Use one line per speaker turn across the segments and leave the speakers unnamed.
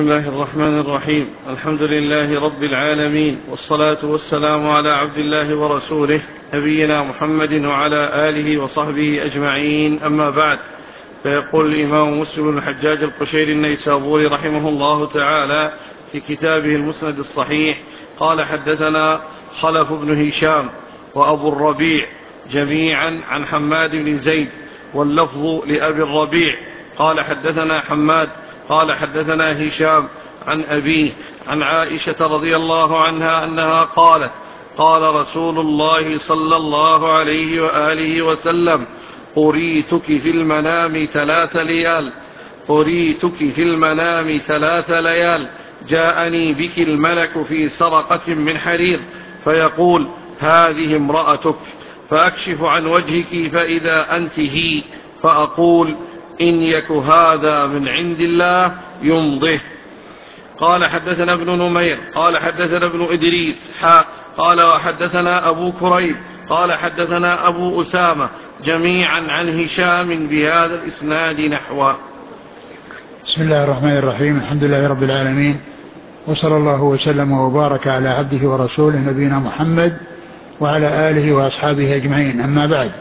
بسم الله الرحمن الرحيم. الحمد لله رب العالمين، والصلاة والسلام على عبد الله ورسوله نبينا محمد وعلى آله وصحبه أجمعين، أما بعد. فيقول الإمام مسلم بن الحجاج القشيري النيسابوري رحمه الله تعالى في كتابه المسند الصحيح: قال حدثنا خلف بن هشام وأبو الربيع جميعا عن حماد بن زيد، واللفظ لأبي الربيع. قال حدثنا حماد قال حدثنا هشام عن أبيه عن عائشة رضي الله عنها أنها قالت: قال رسول الله صلى الله عليه وآله وسلم: أريتك في المنام 3 ليال، أريتك في المنام 3 ليال، جاءني بك الملك في سرقة من حرير، فيقول: هذه امرأتك، فأكشف عن وجهك فإذا أنت هي، فأقول: إن يك هذا من عند الله يمضه. قال حدثنا ابن نمير قال حدثنا ابن إدريس قال وحدثنا أبو كريب قال حدثنا أبو أسامة جميعا عن هشام بهذا الإسناد نحوه.
بسم الله الرحمن الرحيم. الحمد لله رب العالمين، وصلى الله وسلم وبارك على عبده ورسوله نبينا محمد وعلى آله وأصحابه أجمعين، أما بعد.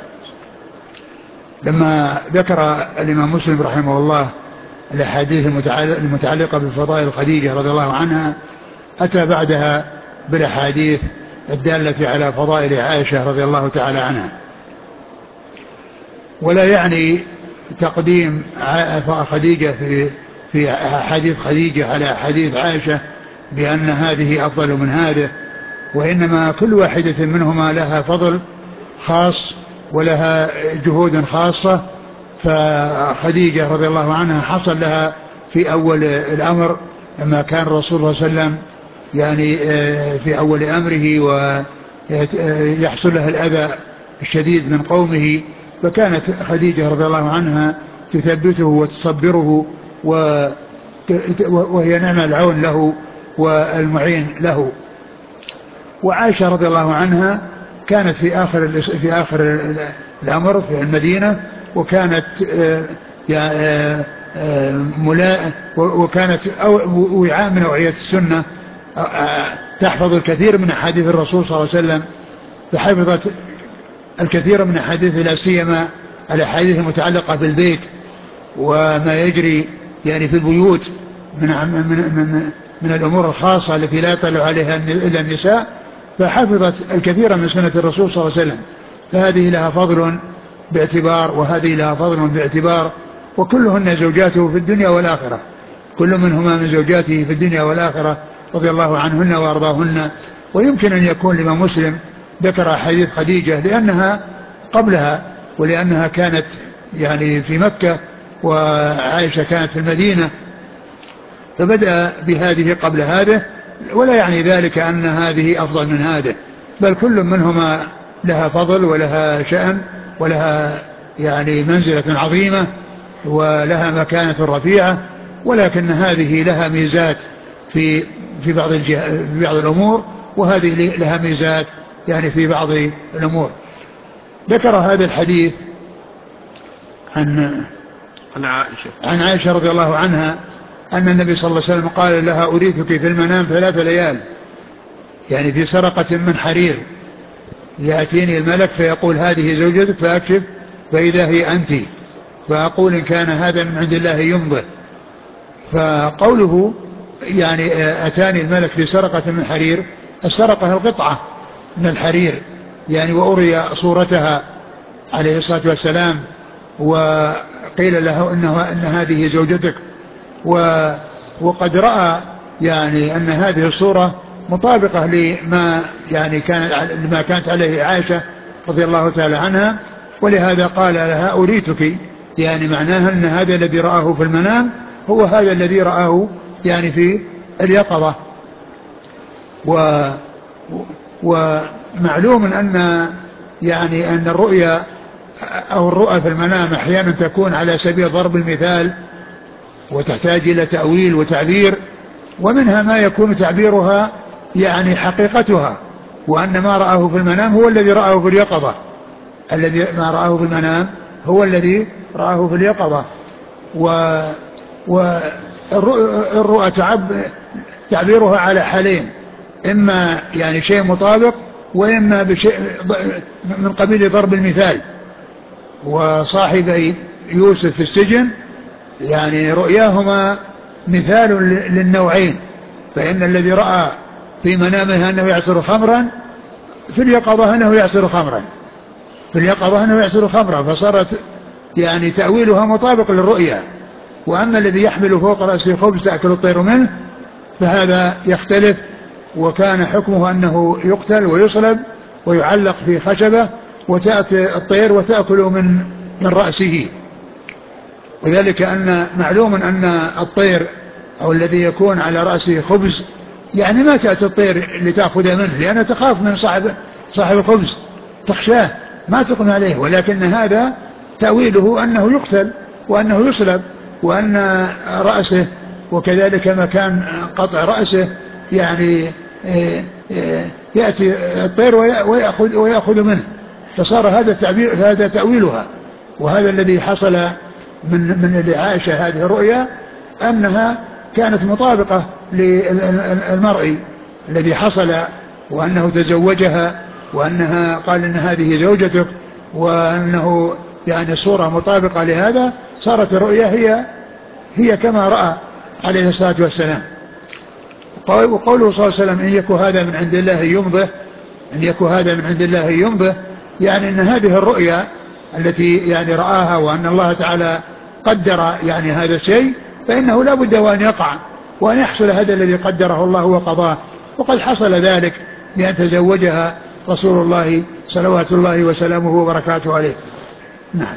لما ذكر الإمام مسلم رحمه الله الأحاديث المتعلقة بفضائل خديجة رضي الله عنها، أتى بعدها بالأحاديث الدالة على فضائل عائشة رضي الله تعالى عنها. ولا يعني تقديم خديجة في أحاديث خديجة على أحاديث عائشة بأن هذه أفضل من هذه، وإنما كل واحدة منهما لها فضل خاص ولها جهود خاصة. فخديجة رضي الله عنها حصل لها في أول الأمر لما كان الرسول صلى الله عليه وسلم يعني في أول أمره ويحصل لها الأذى الشديد من قومه، فكانت خديجة رضي الله عنها تثبته وتصبره، وهي نعم العون له والمعين له. وعائشة رضي الله عنها كانت في آخر الأمر في المدينة، وكانت وكانت وعاء من أوعية السنة، تحفظ الكثير من أحاديث الرسول صلى الله عليه وسلم، فحفظت الكثير من أحاديث لا سيما الأحاديث المتعلقة بالبيت وما يجري يعني في البيوت من الأمور الخاصة التي لا يطلع عليها إلا النساء، فحفظت الكثير من سنة الرسول صلى الله عليه وسلم. فهذه لها فضل باعتبار وهذه لها فضل باعتبار، وكلهن زوجاته في الدنيا والآخرة، كل منهما من زوجاته في الدنيا والآخرة رضي الله عنهن وأرضاهن. ويمكن أن يكون الإمام مسلم ذكر حديث خديجة لأنها قبلها، ولأنها كانت يعني في مكة وعائشة كانت في المدينة، فبدأ بهذه قبل هذه، ولا يعني ذلك أن هذه أفضل من هذه، بل كل منهما لها فضل ولها شأن ولها يعني منزلة عظيمة ولها مكانة رفيعة، ولكن هذه لها ميزات في بعض الأمور، وهذه لها ميزات يعني في بعض الأمور. ذكر هذا الحديث عن عائشة رضي الله عنها أن النبي صلى الله عليه وسلم قال لها: أريتك في المنام 3 ليال، يعني في سرقة من حرير، يأتيني الملك فيقول: هذه زوجتك، فأكشف فإذا هي أنت، فأقول: إن كان هذا من عند الله يمضه. فقوله يعني أتاني الملك في سرقة من حرير، السرقة القطعة من الحرير يعني، وأري صورتها عليه الصلاة والسلام، وقيل له أن هذه زوجتك، وقد رأى يعني أن هذه الصورة مطابقة لما يعني كانت عليه عائشة رضي الله تعالى عنها، ولهذا قال لها: أريتك، يعني معناها أن هذا الذي رآه في المنام هو هذا الذي رآه يعني في اليقظة. ومعلوم أن يعني أن الرؤيا أو الرؤى في المنام أحيانا تكون على سبيل ضرب المثال وتحتاج إلى تأويل وتعبير، ومنها ما يكون تعبيرها يعني حقيقتها، وأن ما رآه في المنام هو الذي رآه في اليقظة، ما رآه في المنام هو الذي رآه في اليقظة. الرؤى تعبيرها على حالين، إما يعني شيء مطابق، وإما بشيء من قبيل ضرب المثال. وصاحبي يوسف في السجن يعني رؤياهما مثال للنوعين، فإن الذي رأى في منامه أنه يعصر خمرا في اليقظة أنه يعصر خمرا، فصارت يعني تأويلها مطابق للرؤيا. وأما الذي يحمل فوق رأسه خبز تأكل الطير منه فهذا يختلف، وكان حكمه أنه يقتل ويصلب ويعلق في خشبة وتأتي الطير وتأكل من رأسه. وذلك أن معلوم أن الطير أو الذي يكون على رأسه خبز يعني ما تأتي الطير لتأخذ منه، لأنها تخاف من صاحب الخبز، تخشاه ما تقوم عليه. ولكن هذا تأويله أنه يقتل وأنه يصلب، وأن رأسه وكذلك مكان قطع رأسه يعني يأتي الطير ويأخذ منه، فصار هذا تأويلها. وهذا الذي حصل من لعائشة هذه الرؤيا أنها كانت مطابقة للمرء الذي حصل، وأنه تزوجها، وأنها قال إن هذه زوجتك، وأنه يعني صورة مطابقة لهذا. صارت الرؤيا هي كما رأى عليه الصلاة والسلام. وقوله صلى الله عليه وسلم إن يكن هذا من عند الله يمضه، يعني أن هذه الرؤيا التي يعني رآها وأن الله تعالى قدر يعني هذا الشيء، فإنه لا بد وأن يقع وأن يحصل هذا الذي قدره الله وقضاه. وقد حصل ذلك بأن تزوجها رسول الله صلوات الله وسلامه وبركاته عليه. نعم.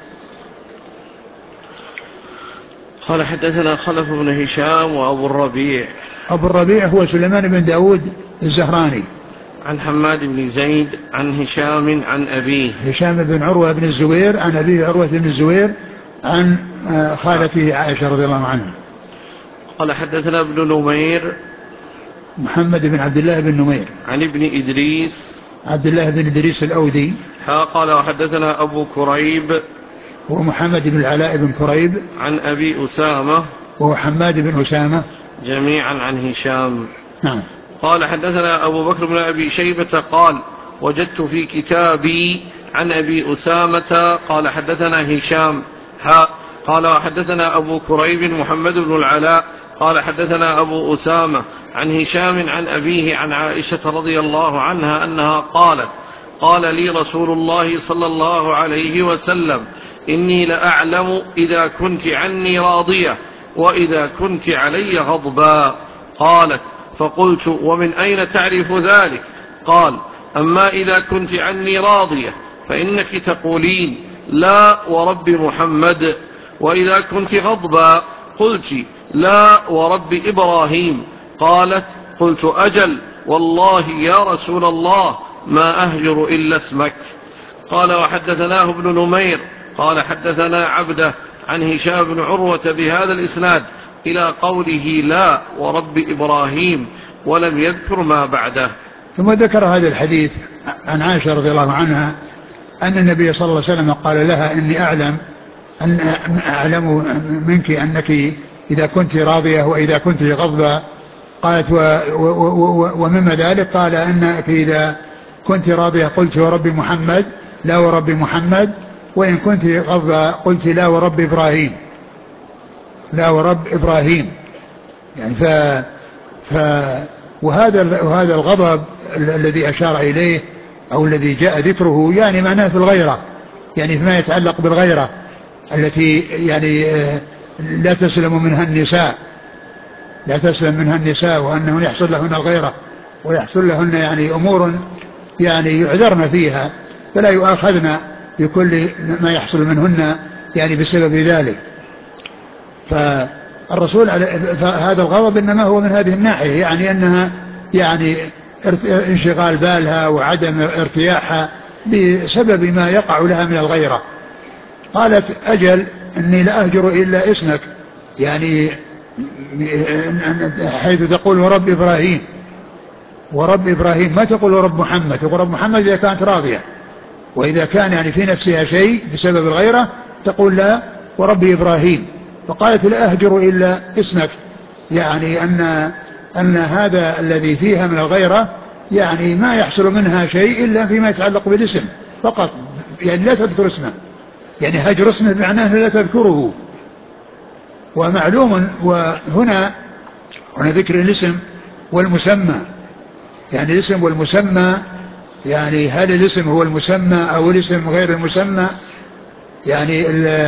قال حدثنا خلف بن هشام وأبو الربيع.
أبو الربيع هو سليمان بن داود الزهراني.
عن حماد بن زيد عن هشام عن أبيه
هشام بن عروة بن الزبير عن أبيه عروة بن الزبير عن خالته عائشة رضي الله عنها.
قال حدثنا ابن نمير
محمد بن عبد الله بن نمير
عن ابن إدريس
عبد الله بن إدريس الأودي.
قال وحدثنا أبو كريب
ومحمد بن العلاء بن كريب
عن أبي أسامة
وحماد بن أسامة
جميعا عن هشام.
نعم.
قال حدثنا أبو بكر بن أبي شيبة قال وجدت في كتابي عن أبي أسامة قال حدثنا هشام قال وحدثنا أبو كريب محمد بن العلاء قال حدثنا أبو أسامة عن هشام عن أبيه عن عائشة رضي الله عنها أنها قالت قال لي رسول الله صلى الله عليه وسلم إني لأعلم إذا كنت عني راضية وإذا كنت علي غضبا. قالت فقلت ومن أين تعرف ذلك؟ قال أما إذا كنت عني راضية فإنك تقولين لا ورب محمد، وإذا كنت غضبا قلت لا ورب إبراهيم. قالت قلت أجل والله يا رسول الله ما أهجر إلا اسمك. قال وحدثناه ابن نمير قال حدثنا عبده عن هشام بن عروة بهذا الإسناد إلى قوله لا ورب إبراهيم ولم يذكر ما بعده.
ثم ذكر هذا الحديث عن عائشة رضي الله عنها أن النبي صلى الله عليه وسلم قال لها إني أعلم منك أنك إذا كنت راضية وإذا كنت غضبة. قالت ومما ذلك قال أنك إذا كنت راضية قلت ورب محمد لا ورب محمد، وإن كنت غضبة قلت لا ورب إبراهيم يعني وهذا الغضب الذي أشار إليه أو الذي جاء ذكره يعني معناه في الغيرة، يعني فيما يتعلق بالغيرة التي يعني لا تسلم منها النساء وأنه يحصل لهن الغيرة ويحصل لهن يعني أمور يعني يعذرن فيها فلا يؤاخذن بكل ما يحصل منهن يعني بسبب ذلك. فالرسول هذا الغضب إنما هو من هذه الناحية، يعني أنها يعني انشغال بالها وعدم ارتياحها بسبب ما يقع لها من الغيرة. قالت أجل إني لا أهجر إلا اسمك، يعني حيث تقول ورب إبراهيم ما تقول ورب محمد، تقول رب محمد إذا كانت راضية، وإذا كان يعني في نفسها شيء بسبب الغيرة تقول لا ورب إبراهيم. فقالت لا أهجر إلا اسمك، يعني أن هذا الذي فيها من الغيرة يعني ما يحصل منها شيء إلا فيما يتعلق بالاسم فقط، يعني لا تذكر اسمه، يعني هجر اسمه بمعناه لا تذكره. ومعلوم وهنا ذكر الاسم والمسمى، يعني الاسم والمسمى، يعني هل الاسم هو المسمى أو الاسم غير المسمى؟ يعني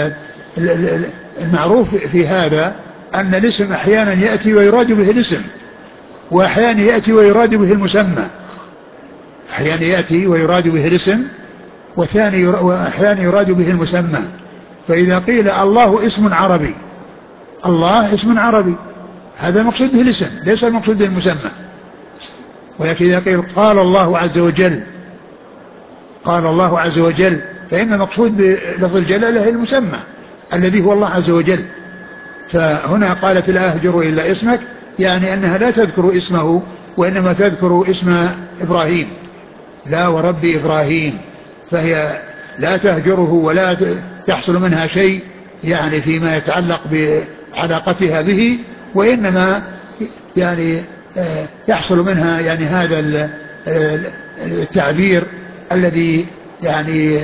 المعروف في هذا أن الاسم أحيانا يأتي ويراد به الاسم، وأحيانا يأتي ويراد به المسمى، أحيانا يأتي ويراد به الاسم وأحيانا يراد به المسمى. فإذا قيل الله اسم عربي، الله اسم عربي، هذا المقصود به الاسم ليس المقصود به المسمى. ولكن إذا قيل قال الله عز وجل، قال الله عز وجل، فإن المقصود بلفظ الجلالة المسمى الذي هو الله عز وجل. فهنا قالت لا أهجر إلا اسمك، يعني أنها لا تذكر اسمه وإنما تذكر اسم إبراهيم، لا ورب إبراهيم، فهي لا تهجره ولا يحصل منها شيء يعني فيما يتعلق بعلاقتها به، وإنما يعني يحصل منها يعني هذا التعبير الذي يعني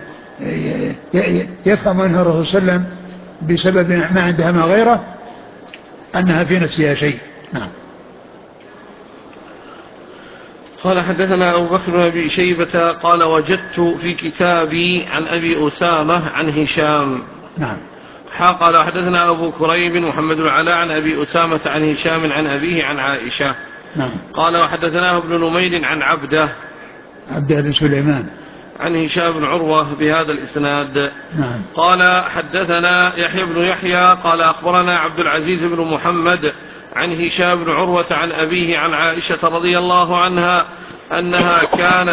يفهم منه الرسول صلى الله عليه وسلم بسبب ما عندها ما غيره أنها في نفسها شيء. نعم.
قال حدثنا أبو بكر بن أبي شيبة قال وجدت في كتابي عن أبي أسامة عن هشام.
نعم.
قال حدثنا أبو كريب محمد بن علاء عن أبي أسامة عن هشام عن أبيه عن عائشة.
نعم.
قال وحدثناه ابن نمير عن عبده
بن سليمان
عن هشام بن عروة بهذا الإسناد.
نعم.
قال حدثنا يحيى بن يحيى قال أخبرنا عبد العزيز بن محمد عن هشام بن عروة عن أبيه عن عائشة رضي الله عنها أنها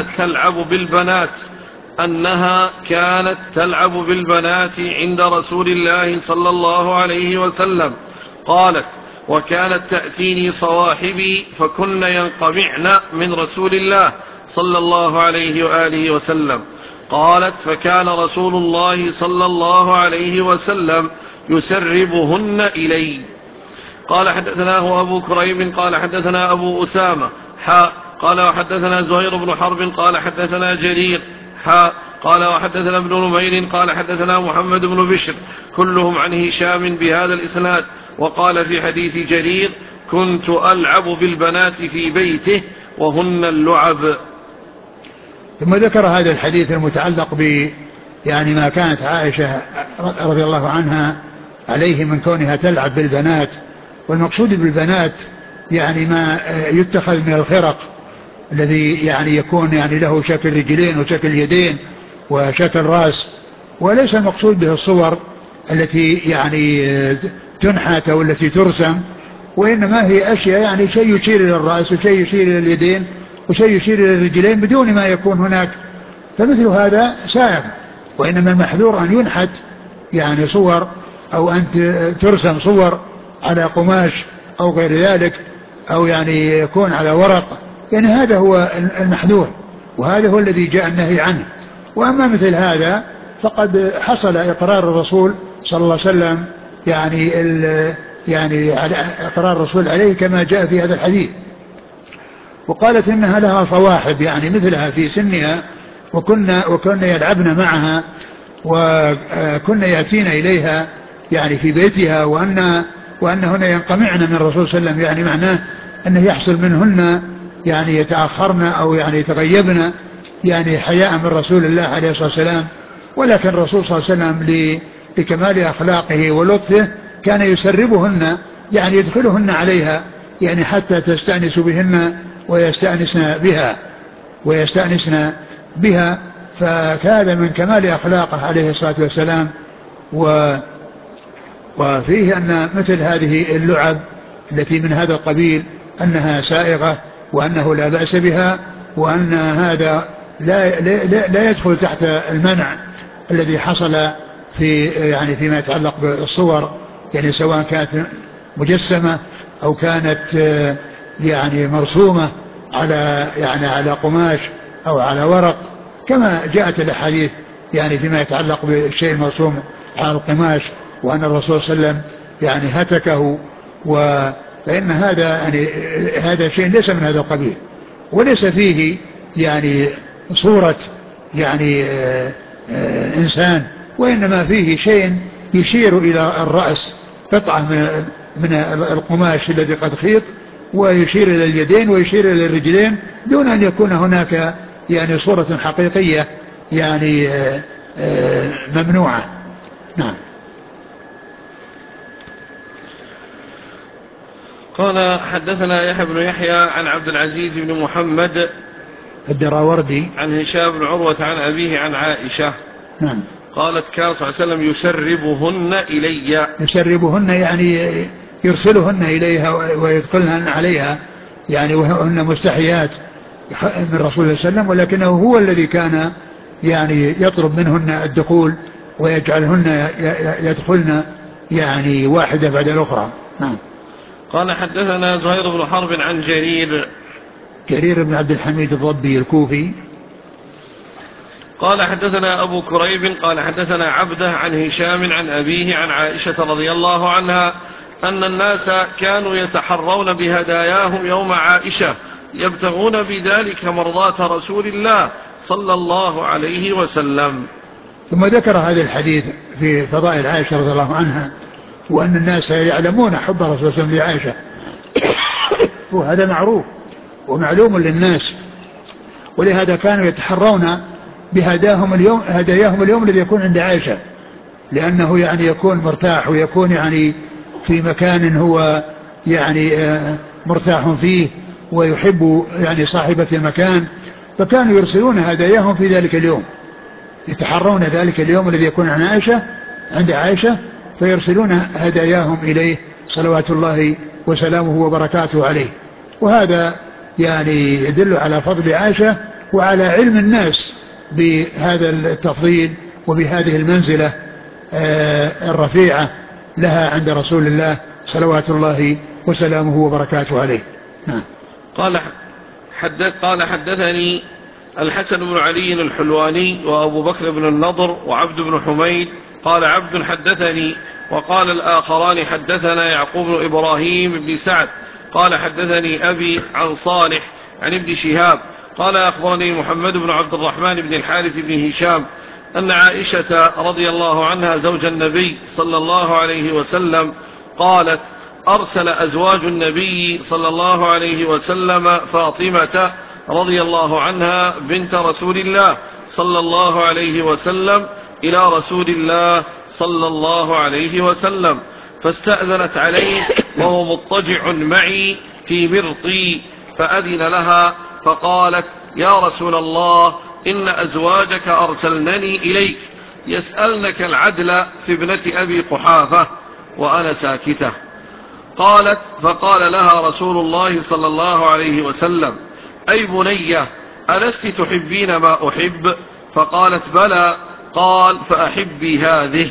كانت تلعب بالبنات عند رسول الله صلى الله عليه وسلم. قالت وكانت تأتيني صواحبي فكن ينقمعن من رسول الله صلى الله عليه وآله وسلم. قالت فكان رسول الله صلى الله عليه وسلم يسربهن إلي. قال حدثناه أبو كريب قال حدثنا أبو أسامة قال وحدثنا زهير بن حرب قال حدثنا جرير قال وحدثنا ابن نمير قال حدثنا محمد بن بشر كلهم عن هشام بهذا الإسناد. وقال في حديث جرير كنت ألعب بالبنات في بيته وهن اللعب.
ثم ذكر هذا الحديث المتعلق يعني ما كانت عائشة رضي الله عنها عليه من كونها تلعب بالبنات. والمقصود بالبنات يعني ما يتخذ من الخرق الذي يعني يكون يعني له شكل رجلين وشكل يدين وشكل رأس، وليس المقصود به الصور التي يعني تنحت أو التي ترسم، وإنما هي أشياء يعني شيء يشير إلى الرأس وشيء يشير إلى اليدين وشيء يشير إلى الرجلين بدون ما يكون هناك، فمثل هذا سائغ. وإنما المحذور أن ينحت يعني صور أو أن ترسم صور على قماش أو غير ذلك، أو يعني يكون على ورق، يعني هذا هو المحذور وهذا هو الذي جاء النهي عنه. وأما مثل هذا فقد حصل إقرار الرسول صلى الله عليه وسلم يعني على إقرار الرسول عليه كما جاء في هذا الحديث. وقالت إنها لها صواحب يعني مثلها في سنها وكنا يلعبن معها وكنا يأتين إليها يعني في بيتها، وأنهن ينقمعن من الرسول صلى الله عليه وسلم، يعني معناه أنه يحصل منهن يعني يتأخرن أو يعني يتغيبن يعني حياء من رسول الله عليه الصلاة والسلام. ولكن الرسول صلى الله عليه وسلم لكمال أخلاقه ولطفه كان يسربهن يعني يدخلهن عليها يعني حتى تستأنس بهن ويستأنسن بها فكان من كمال أخلاقه عليه الصلاة والسلام. وفيه أن مثل هذه اللعب التي من هذا القبيل أنها سائغة وأنه لا بأس بها، وأن هذا لا يدخل تحت المنع الذي حصل فيما يتعلق بالصور، يعني سواء كانت مجسمة أو كانت يعني مرسومة على قماش أو على ورق، كما جاءت الأحاديث يعني فيما يتعلق بالشيء المرسوم على القماش وأن الرسول صلى الله عليه وسلم يعني هتكه، فإن هذا يعني هذا شيء ليس من هذا القبيل، وليس فيه يعني صورة يعني إنسان، وإنما فيه شيء يشير إلى الرأس، قطعة من القماش الذي قد خيط، ويشير إلى اليدين ويشير إلى الرجلين، دون أن يكون هناك يعني صورة حقيقية يعني ممنوعة. نعم.
قال حدثنا يحيى بن يحيى عن عبد العزيز بن محمد
الدراوردي
عن هشام بن عروة عن أبيه عن عائشة
نعم
قالت كان صلى الله عليه وسلم يسربهن إلي.
يسربهن يعني يرسلهن إليها ويدخلهن عليها، يعني وهن مستحيات من رسول الله صلى الله عليه وسلم، ولكنه هو الذي كان يعني يطلب منهن الدخول ويجعلهن يدخلن يعني واحدة بعد الأخرى. نعم.
قال حدثنا زهير بن حرب عن
جرير بن عبد الحميد الضبي الكوفي.
قال حدثنا أبو كريب قال حدثنا عبده عن هشام عن أبيه عن عائشة رضي الله عنها أن الناس كانوا يتحرون بهداياهم يوم عائشة يبتغون بذلك مرضاة رسول الله صلى الله عليه وسلم.
ثم ذكر هذا الحديث في فضائل عائشة رضي الله عنها، وأن الناس يعلمون حب الرسول صلى الله عليه وسلم لعائشة، وهذا معروف ومعلوم للناس، ولهذا كانوا يتحرون بهداياهم اليوم الذي يكون عند عائشة، لأنه يعني يكون مرتاح ويكون يعني في مكان هو يعني مرتاح فيه ويحب يعني صاحبة المكان، فكانوا يرسلون هداياهم في ذلك اليوم، يتحرون ذلك اليوم الذي يكون عند عائشة فيرسلون هداياهم إليه صلوات الله وسلامه وبركاته عليه. وهذا يعني يدل على فضل عائشة وعلى علم الناس بهذا التفضيل وبهذه المنزلة الرفيعة لها عند رسول الله صلوات الله وسلامه وبركاته عليه. نعم.
قال حدثني الحسن بن علي الحلواني وأبو بكر بن النضر وعبد بن حميد قال عبد حدثني، وقال الآخران حدثنا يعقوب بن إبراهيم بن سعد قال حدثني أبي عن صالح عن ابن شهاب قال أخبرني محمد بن عبد الرحمن بن الحارث بن هشام أن عائشة رضي الله عنها زوج النبي صلى الله عليه وسلم قالت أرسل أزواج النبي صلى الله عليه وسلم فاطمة رضي الله عنها بنت رسول الله صلى الله عليه وسلم إلى رسول الله صلى الله عليه وسلم فاستأذنت عليه وهو مضطجع معي في مرطي فأذن لها فقالت يا رسول الله إن أزواجك أرسلنني إليك يسألنك العدل في ابنة أبي قحافة وأنا ساكتة. قالت فقال لها رسول الله صلى الله عليه وسلم أي بنية ألست تحبين ما أحب؟ فقالت بلى. قال فأحبي هذه.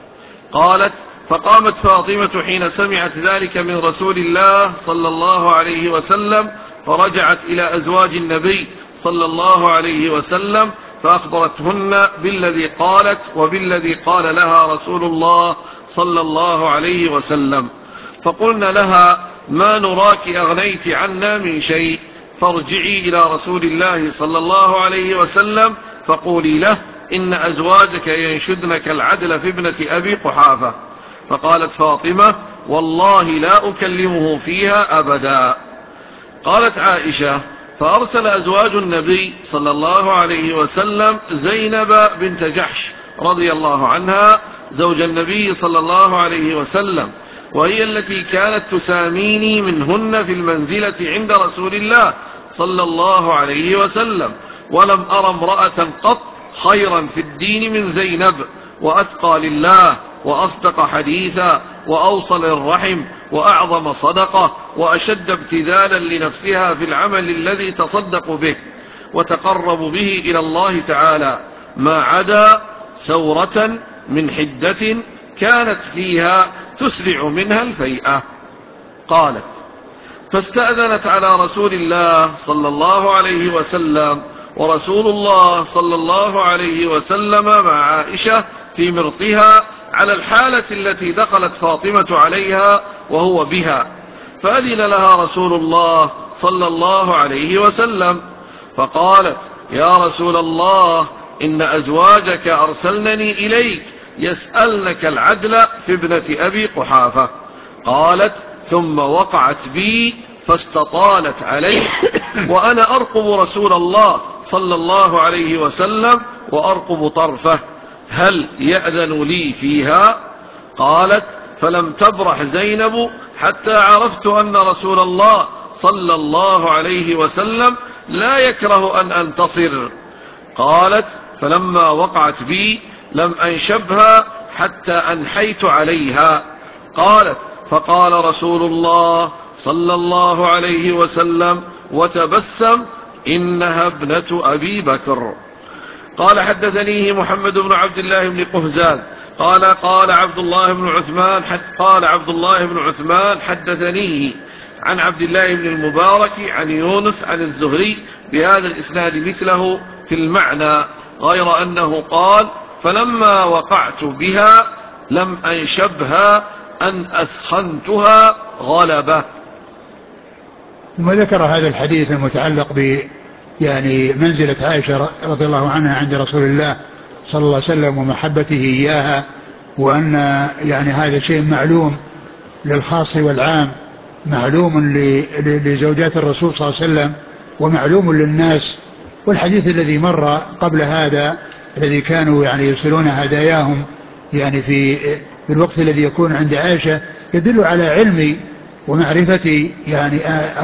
قالت فقامت فاطمة حين سمعت ذلك من رسول الله صلى الله عليه وسلم فرجعت إلى أزواج النبي صلى الله عليه وسلم فأخبرتهن بالذي قالت وبالذي قال لها رسول الله صلى الله عليه وسلم، فقلن لها ما نراك أغنيت عنا من شيء، فارجعي إلى رسول الله صلى الله عليه وسلم فقولي له إن أزواجك ينشدنك العدل في ابنة أبي قحافة. فقالت فاطمة والله لا أكلمه فيها أبدا. قالت عائشة فأرسل أزواج النبي صلى الله عليه وسلم زينب بنت جحش رضي الله عنها زوج النبي صلى الله عليه وسلم، وهي التي كانت تساميني منهن في المنزلة عند رسول الله صلى الله عليه وسلم، ولم أرى امرأة قط خيرا في الدين من زينب، وأتقى لله وأصدق حديثا وأوصل الرحم وأعظم صدقة وأشد ابتذالا لنفسها في العمل الذي تصدق به وتقرب به إلى الله تعالى، ما عدا سورة من حدة كانت فيها تسرع منها الفيئة. قالت فاستأذنت على رسول الله صلى الله عليه وسلم، ورسول الله صلى الله عليه وسلم مع عائشة في مرطها على الحالة التي دخلت فاطمة عليها وهو بها، فأذن لها رسول الله صلى الله عليه وسلم، فقالت: يا رسول الله، إن أزواجك أرسلنني إليك يسألنك العدل في ابنة أبي قحافة. قالت: ثم وقعت بي فاستطالت علي، وأنا أرقب رسول الله صلى الله عليه وسلم وأرقب طرفه، هل يأذن لي فيها؟ قالت: فلم تبرح زينب حتى عرفت أن رسول الله صلى الله عليه وسلم لا يكره أن أنتصر. قالت: فلما وقعت بي لم أنشبها حتى أنحيت عليها. قالت: فقال رسول الله صلى الله عليه وسلم وتبسم: إنها ابنة أبي بكر. قال: حدثنيه محمد بن عبد الله بن قهزاد قال عبد الله بن عثمان حدثنيه عن عبد الله بن المبارك عن يونس عن الزهري بهذا الإسناد مثله في المعنى، غير أنه قال: فلما وقعت بها لم أنشبها أن أثخنتها غلبة.
ثم ذكر هذا الحديث المتعلق يعني منزلة عائشة رضي الله عنها عند رسول الله صلى الله عليه وسلم ومحبته إياها، وأن يعني هذا شيء معلوم للخاص والعام، معلوم لزوجات الرسول صلى الله عليه وسلم ومعلوم للناس. والحديث الذي مر قبل هذا الذي كانوا يعني يرسلون هداياهم يعني في الوقت الذي يكون عند عائشة يدل على علم ومعرفة يعني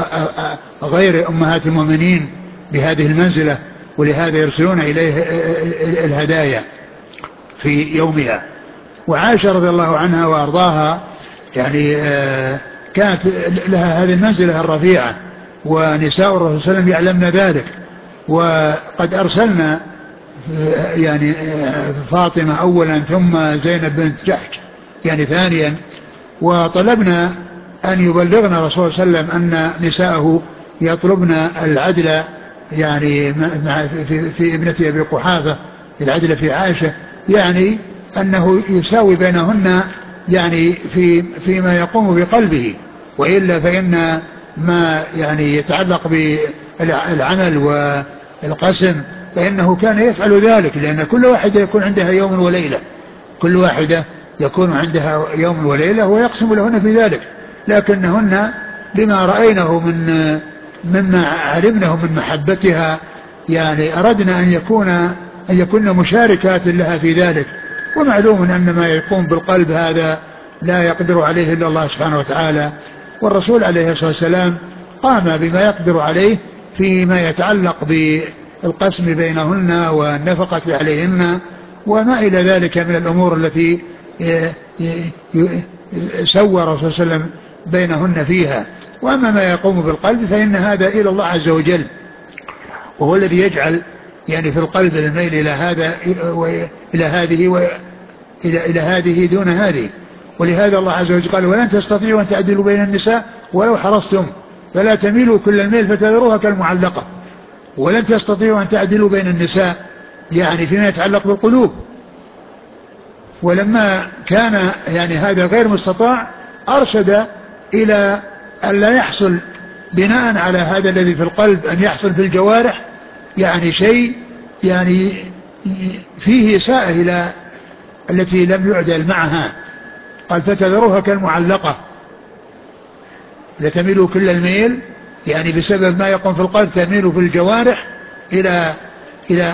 غير أمهات المؤمنين بهذه المنزلة، ولهذا يرسلون إليه الهدايا في يومها. وعائشة رضي الله عنها وأرضاها يعني كانت لها هذه المنزلة الرفيعة، ونساء الرسول صلى الله عليه وسلم يعلمن ذلك. وقد أرسلنا يعني فاطمة أولا ثم زينب بنت جحش يعني ثانيا، وطلبنا أن يبلغنا رسول صلى الله عليه وسلم أن نساءه يطلبن العدل يعني في ابنة أبي قحافة، العدل في عائشة، يعني أنه يساوي بينهن يعني فيما يقوم بقلبه، وإلا فإن ما يعني يتعلق بالعمل والقسم فإنه كان يفعل ذلك، لأن كل واحدة يكون عندها يوم وليلة، كل واحدة يكون عندها يوم وليلة ويقسم لهن في ذلك، لكنهن بما رأينه مما علمناه من محبتها يعني أردنا أن يكون مشاركات لها في ذلك. ومعلوم أن ما يقوم بالقلب هذا لا يقدر عليه إلا الله سبحانه وتعالى، والرسول عليه الصلاة والسلام قام بما يقدر عليه فيما يتعلق بالقسم بينهن والنفقة عليهن وما إلى ذلك من الأمور التي سوى الرسول صلى الله عليه وسلم بينهن فيها. وأما ما يقوم بالقلب فإن هذا إلى الله عز وجل، وهو الذي يجعل يعني في القلب الميل إلى هذا إلى هذه وإلى هذه دون هذه. ولهذا الله عز وجل قال: ولن تستطيعوا أن تعدلوا بين النساء ولو حرصتم فلا تميلوا كل الميل فتذروها كالمعلقة. ولن تستطيعوا أن تعدلوا بين النساء يعني فيما يتعلق بالقلوب. ولما كان يعني هذا غير مستطاع أرشد إلى أن لا يحصل بناء على هذا الذي في القلب أن يحصل في الجوارح يعني شيء يعني فيه إساءة إلى التي لم يعدل معها. قال: فتذروها كالمعلقة، لتميلوا كل الميل يعني بسبب ما يقوم في القلب تميل في الجوارح إلى إلى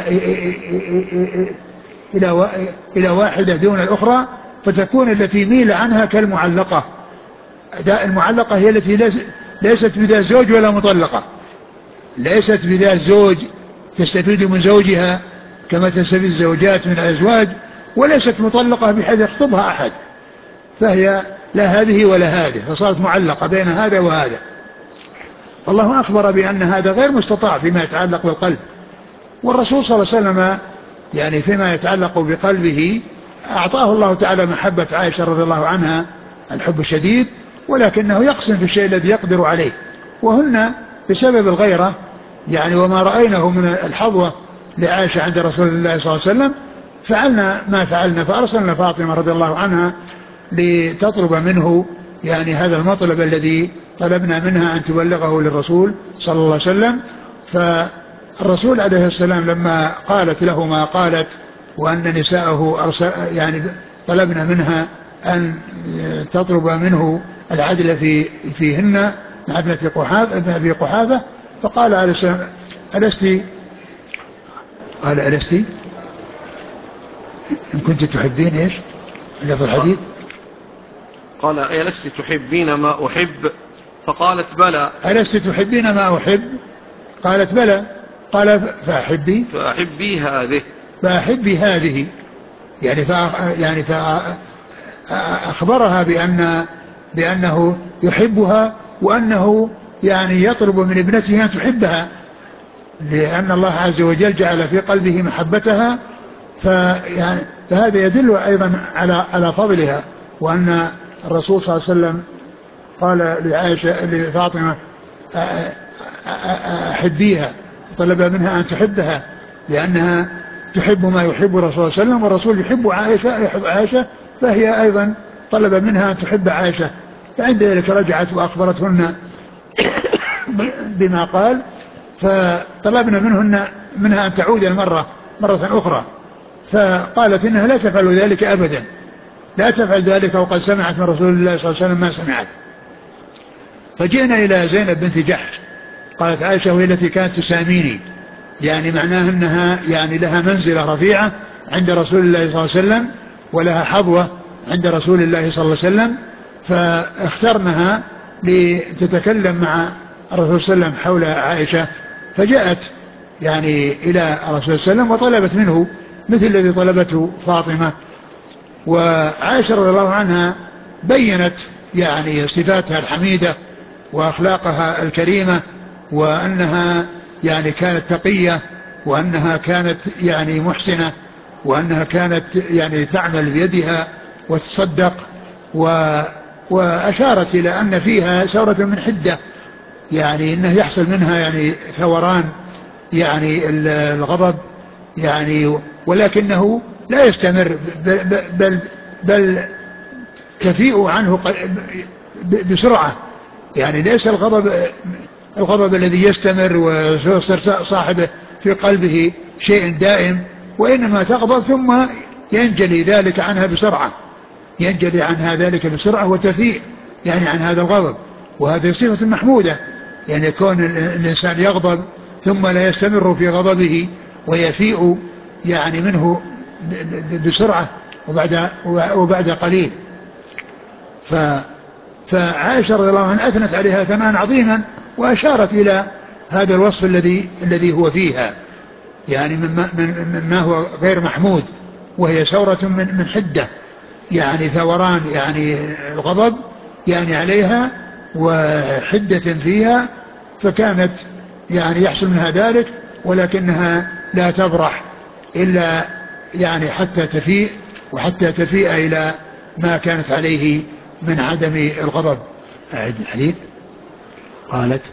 إلى إلى واحدة دون الأخرى، فتكون التي ميل عنها كالمعلقة. المعلقة هي التي ليست بذات زوج ولا مطلقة، ليست بذات زوج تستفيد من زوجها كما تستفيد الزوجات من الأزواج، وليست مطلقة بحيث يخطبها أحد، فهي لا هذه ولا هذه، فصارت معلقة بين هذا وهذا. والله أخبر بأن هذا غير مستطاع فيما يتعلق بالقلب. والرسول صلى الله عليه وسلم يعني فيما يتعلق بقلبه أعطاه الله تعالى محبة عائشة رضي الله عنها الحب الشديد، ولكنه يقسم في الشيء الذي يقدر عليه، وهن بسبب الغيرة يعني وما رأيناه من الحظوة لعائشة عند رسول الله صلى الله عليه وسلم فعلنا ما فعلنا، فأرسلنا فاطمة رضي الله عنها لتطلب منه يعني هذا المطلب الذي طلبنا منها أن تبلغه للرسول صلى الله عليه وسلم. فالرسول عليه السلام لما قالت له ما قالت وأن نساءه يعني طلبنا منها أن تطلب منه العدل فيهن مع ابن أبي قحافة، فقال عليه السلام ألست إن كنت تحبين إيش لفظ الحديث؟
قال ألست تحبين ما أحب؟ فقالت بلى.
ألست تحبين ما أحب؟ قالت بلى. قال فأحبي هذه يعني فأخبرها بأنه يحبها، وأنه يعني يطلب من ابنته أن تحبها، لأن الله عز وجل جعل في قلبه محبتها. فهذا يدل أيضا على فضلها، وأن الرسول صلى الله عليه وسلم قال لفاطمة أحبيها، طلب منها أن تحبها لأنها تحب ما يحب الرسول صلى الله عليه وسلم، والرسول يحب عائشة، فهي أيضا طلب منها أن تحب عائشة. فعند ذلك رجعت وأخبرتهن بما قال، فطلبنا منها أن تعود مرة أخرى، فقالت إنها لا تفعل ذلك أبدا، لا تفعل ذلك وقد سمعت من رسول الله صلى الله عليه وسلم ما سمعت. فجئنا إلى زينب بنت جحش، قالت عائشة وهي التي كانت تساميني، يعني معناها أنها يعني لها منزلة رفيعة عند رسول الله صلى الله عليه وسلم، ولها حظوة عند رسول الله صلى الله عليه وسلم، فاخترنها لتتكلم مع الرسول صلى الله عليه وسلم حول عائشة. فجاءت يعني إلى الرسول صلى الله عليه وسلم وطلبت منه مثل الذي طلبته فاطمة. وعائشة رضي الله عنها بيّنت يعني صفاتها الحميدة وأخلاقها الكريمة، وأنها يعني كانت تقية، وأنها كانت يعني محسنة، وأنها كانت يعني تعمل بيدها وتصدق، وأشارت إلى أن فيها ثورة من حدة، يعني أنه يحصل منها يعني ثوران يعني الغضب يعني، ولكنه لا يستمر، بل تفيء عنه بسرعة، يعني ليس الغضب الذي يستمر ويصير صاحبه في قلبه شيء دائم، وإنما تغضب ثم ينجلي ذلك عنها بسرعة، ينجلي عنها ذلك بسرعة وتفيء يعني عن هذا الغضب. وهذه صفة محمودة، يعني كون الإنسان يغضب ثم لا يستمر في غضبه ويفيء يعني منه بسرعة وبعد قليل. فعائشة رضي الله عنها أثنت عليها ثناء عظيما، وأشارت إلى هذا الوصف الذي هو فيها، يعني مما هو غير محمود، وهي ثورة من حدة، يعني ثوران يعني الغضب يعني عليها وحدة فيها، فكانت يعني يحصل منها ذلك، ولكنها لا تبرح إلا يعني حتى تفيء، وحتى تفيء إلى ما كانت عليه من عدم الغضب. أعد الحديث. قالت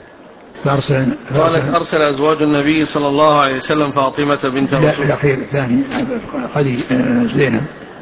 أرسل أزواج النبي صلى الله عليه وسلم فاطمة بنت رسول.
لا الأخير الثاني زينب.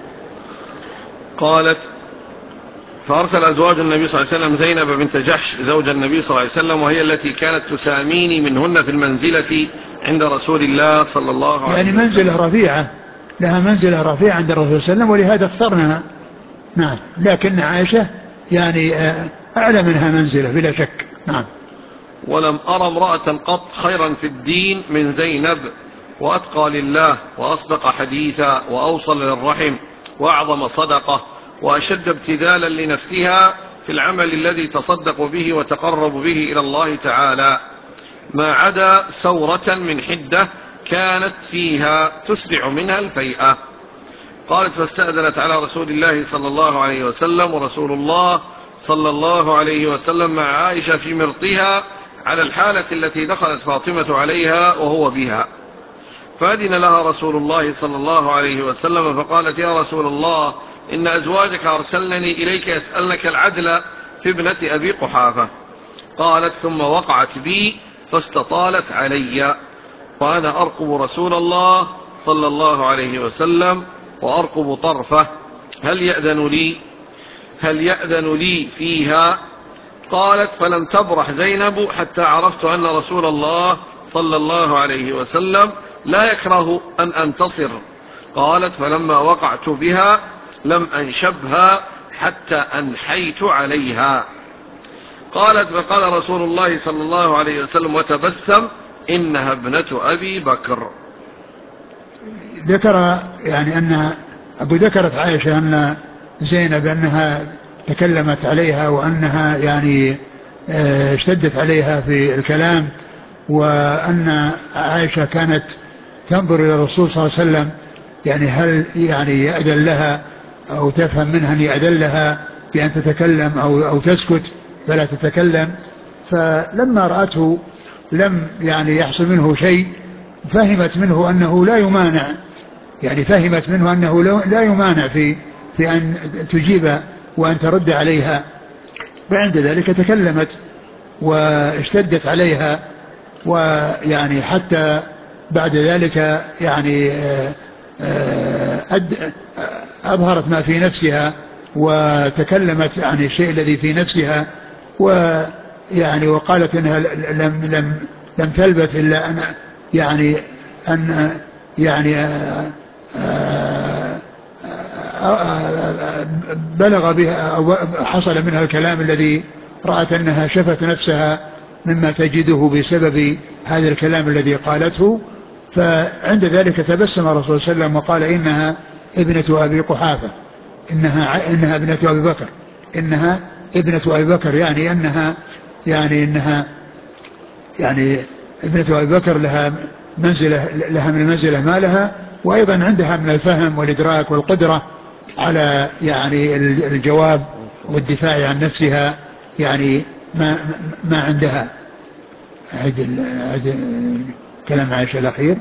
قالت فأرسل أزواج النبي صلى الله عليه وسلم زينب بنت جحش زوج النبي صلى الله عليه وسلم، وهي التي كانت تساميني منهن في المنزلة عند رسول الله صلى الله عليه وسلم.
يعني منزلة رفيعة، لها منزلة رفيعة عند الرسول صلى الله عليه وسلم، ولهذا اخترناها. نعم، لكن عائشة يعني أعلى منها منزلة بلا شك. نعم.
ولم أرى امرأة قط خيرا في الدين من زينب، وأتقى لله، وأصدق حديثا، وأوصل للرحم، وأعظم صدقة، وأشد ابتذالا لنفسها في العمل الذي تصدق به وتقرب به إلى الله تعالى، ما عدا ثورة من حدة كانت فيها تسرع منها الفيئة. قالت فاستأذنت على رسول الله صلى الله عليه وسلم، ورسول الله صلى الله عليه وسلم مع عائشة في مرطها على الحالة التي دخلت فاطمة عليها وهو بها، فأذن لها رسول الله صلى الله عليه وسلم، فقالت يا رسول الله إن أزواجك أرسلنني إليك يسألنك العدل في ابنة أبي قحافة. قالت ثم وقعت بي فاستطالت علي، وأنا أرقب رسول الله صلى الله عليه وسلم وأرقب طرفه هل يأذن لي فيها؟ قالت: فلم تبرح زينب حتى عرفت أن رسول الله صلى الله عليه وسلم لا يكره أن أنتصر. قالت: فلما وقعت بها لم أنشبها حتى أنحيت عليها. قالت: فقال رسول الله صلى الله عليه وسلم وتبسم: إنها ابنة أبي بكر.
ذكر يعني أن ذكرت عائشة أن زينب أنها تكلمت عليها وأنها يعني اشتدت عليها في الكلام، وأن عائشة كانت تنظر إلى الرسول صلى الله عليه وسلم يعني هل يعني يأذن لها أو تفهم منها أن يأذن لها بأن تتكلم أو تسكت فلا تتكلم. فلما رأته لم يعني يحصل منه شيء فهمت منه أنه لا يمانع، يعني فهمت منه أنه لا يمانع في أن تجيب وأن ترد عليها، فعند ذلك تكلمت واشتدت عليها، ويعني حتى بعد ذلك يعني أظهرت ما في نفسها وتكلمت عن الشيء الذي في نفسها، ويعني وقالت إنها لم تلبث إلا أن يعني أن يعني بلغ بها أو حصل منها الكلام الذي رأت أنها شفت نفسها مما تجده بسبب هذا الكلام الذي قالته. فعند ذلك تبسم الرسول صلى الله عليه وسلم وقال: إنها ابنة أبي قحافة، إنها ابنة أبي بكر، إنها ابنة أبي بكر، يعني أنها يعني ابنة أبي بكر لها من المنزلة ما لها، وأيضا عندها من الفهم والإدراك والقدرة على يعني الجواب والدفاع عن نفسها، يعني ما عندها. عيد كلام عائشة الأخير.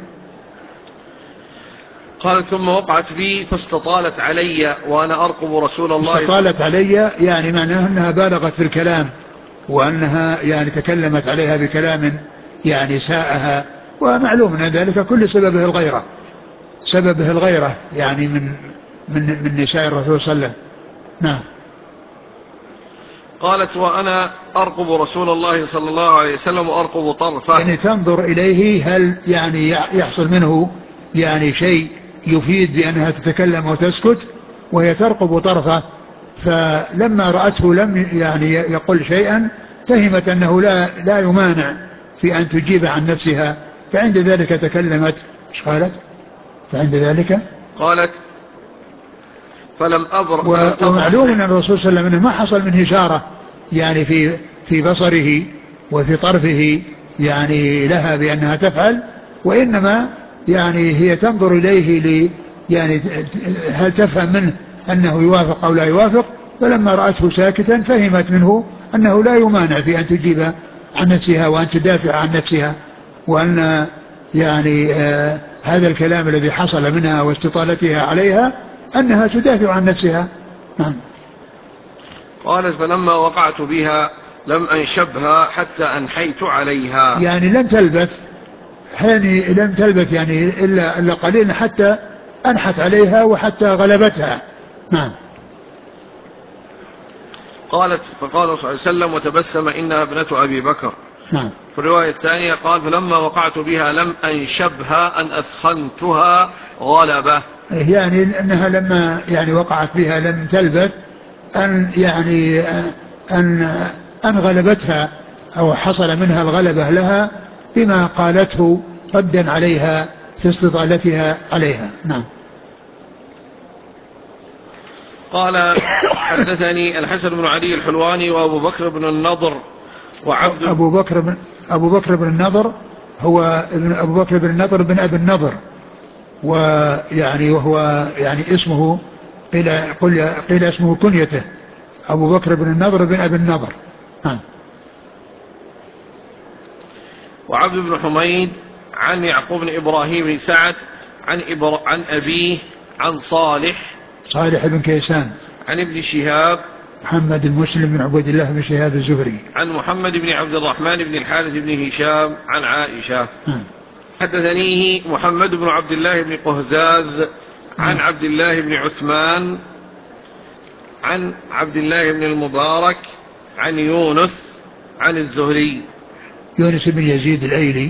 قالت: ثم وقعت بي فاستطالت علي وأنا أرقب رسول الله.
استطالت علي يعني معناه أنها بالغت في الكلام، وأنها يعني تكلمت عليها بكلام يعني ساءها، ومعلوم أن ذلك كل سببه الغيرة يعني من نساء الرسول صلى الله عليه وسلم. نعم.
قالت: وأنا أرقب رسول الله صلى الله عليه وسلم وأرقب طرفه،
يعني تنظر إليه هل يعني يحصل منه يعني شيء يفيد بأنها تتكلم وتسكت، وهي ترقب طرفه. فلما رأته لم يعني يقول شيئا فهمت أنه لا يمانع في أن تجيب عن نفسها، فعند ذلك تكلمت. ايش قالت؟ فعند ذلك
قالت: فلم
ومعلوم أن الرسول صلى الله عليه وسلم ما حصل منه إشارة يعني في بصره وفي طرفه يعني لها بأنها تفعل، وإنما يعني هي تنظر إليه يعني هل تفهم منه أنه يوافق أو لا يوافق. فلما رأته ساكتا فهمت منه أنه لا يمانع في أن تجيب عن نفسها وأن تدافع عن نفسها، وأن يعني هذا الكلام الذي حصل منها واستطالتها عليها أنها تدافع عن نفسها. نعم.
قالت: فلما وقعت بها لم أنشبها حتى أنحيت عليها،
يعني لم تلبث يعني إلا قليلا حتى أنحت عليها وحتى غلبتها. نعم.
قالت: فقال صلى الله عليه وسلم وتبسم: إنها ابنة أبي بكر.
نعم.
في الرواية الثانية قال: فلما وقعت بها لم أنشبها أن أثخنتها غلبة،
يعني أنها لما يعني وقعت بها لم تلبث أن يعني أن أن غلبتها أو حصل منها الغلبة لها بما قالته ردا عليها في استطالتها عليها. نعم.
قال: حدثني الحسن بن علي الحلواني وأبو بكر بن النضر وعبد
أبو بكر بن النضر هو أبو بكر بن النضر بن أبي النضر، وهو يعني اسمه قيل اسمه كنيته أبو بكر بن النضر بن أبي النضر. نعم.
وعبد بن حميد عن يعقوب بن إبراهيم بن سعد عن أبيه عن
صالح بن كيسان
عن ابن شهاب
محمد المسلم بن عبد الله بن شهاب الزهري
عن محمد بن عبد الرحمن بن الحارث بن هشام عن عائشة.
نعم.
حدثنيه محمد بن عبد الله بن قهزاز عن عبد الله بن عثمان عن عبد الله بن المبارك عن يونس عن الزهري.
يونس بن يزيد الأيلي.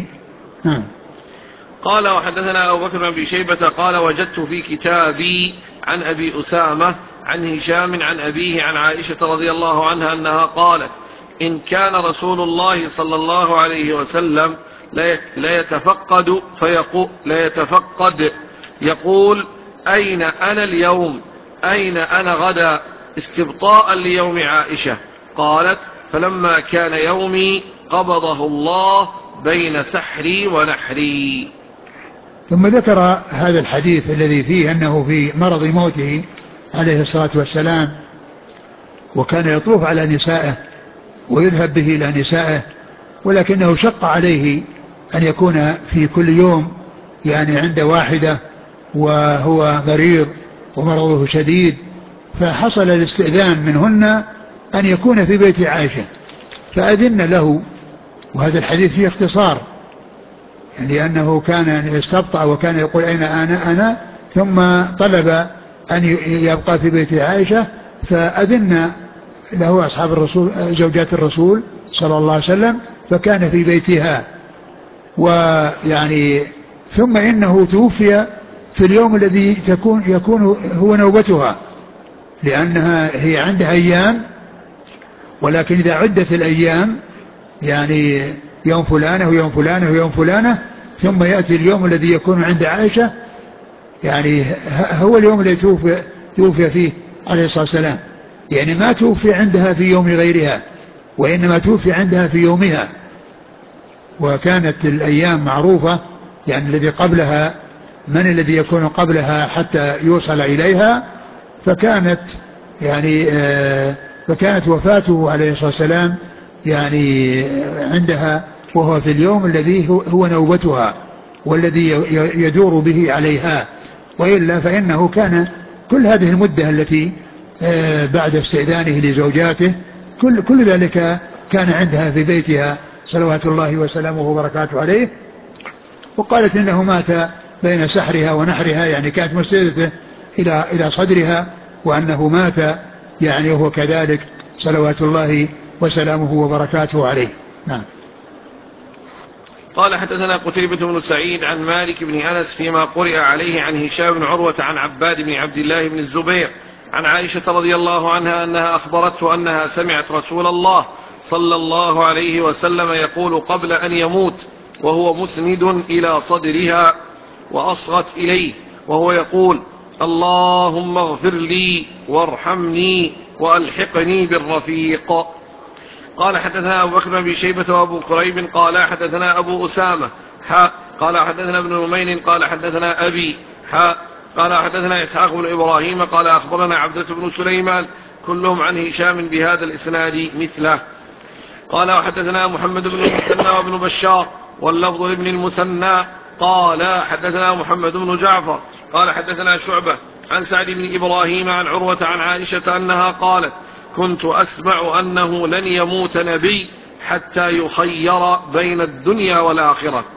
قال وحدثنا أبو بكر بن أبي شيبة قال وجدت في كتابي عن أبي أسامة عن هشام عن أبيه عن عائشة رضي الله عنها أنها قالت إن كان رسول الله صلى الله عليه وسلم لا يتفقد يقول أين أنا اليوم أين أنا غدا استبطاء ليوم عائشة. قالت فلما كان يومي قبضه الله بين سحري ونحري.
ثم ذكر هذا الحديث الذي فيه أنه في مرض موته عليه الصلاة والسلام وكان يطوف على نسائه ويذهب به إلى نسائه، ولكنه شق عليه أن يكون في كل يوم يعني عند واحدة وهو مريض ومرضه شديد، فحصل الاستئذان منهن أن يكون في بيت عائشة فأذن له. وهذا الحديث فيه اختصار، يعني أنه كان يستبطأ وكان يقول أين أنا ثم طلب أن يبقى في بيت عائشة فأذن له أصحاب الرسول زوجات الرسول صلى الله عليه وسلم فكان في بيتها. ويعني ثم إنه توفي في اليوم الذي يكون هو نوبتها، لأنها هي عندها أيام، ولكن إذا عدت الأيام يعني يوم فلانة ويوم فلانة ويوم فلانة ثم يأتي اليوم الذي يكون عند عائشة يعني هو اليوم الذي توفي فيه عليه الصلاة والسلام، يعني ما توفي عندها في يوم غيرها وإنما توفي عندها في يومها. وكانت الأيام معروفة، يعني الذي قبلها من الذي يكون قبلها حتى يوصل إليها، فكانت وفاته عليه الصلاة والسلام يعني عندها وهو في اليوم الذي هو نوبتها والذي يدور به عليها، وإلا فإنه كان كل هذه المدة التي بعد استئذانه لزوجاته كل ذلك كان عندها في بيتها صلوات الله وسلامه وبركاته عليه. وقالت إنه مات بين سحرها ونحرها، يعني كانت مسندته إلى صدرها، وأنه مات يعني وهو كذلك صلوات الله وسلامه وبركاته عليه. نعم.
قال حدثنا قتيبة بن سعيد عن مالك بن أنس فيما قرئ عليه عن هشام بن عروة عن عباد بن عبد الله بن الزبير عن عائشة رضي الله عنها أنها أخبرته أنها سمعت رسول الله صلى الله عليه وسلم يقول قبل أن يموت وهو مسند إلى صدرها وأصغت إليه وهو يقول اللهم اغفر لي وارحمني وألحقني بالرفيق. قال حدثنا أبو بكر بن شيبة وأبو كريب قال حدثنا أبو أسامة قال حدثنا ابن نمير قال حدثنا أبي قال حدثنا إسحاق بن إبراهيم قال أخبرنا عبدة بن سليمان كلهم عن هشام بهذا الإسناد مثله. قال وحدثنا محمد بن المثنى وابن بشار واللفظ لابن المثنى قال حدثنا محمد بن جعفر قال حدثنا شعبة عن سعد بن إبراهيم عن عروة عن عائشة أنها قالت كنت أسمع أنه لن يموت نبي حتى يخير بين الدنيا والآخرة.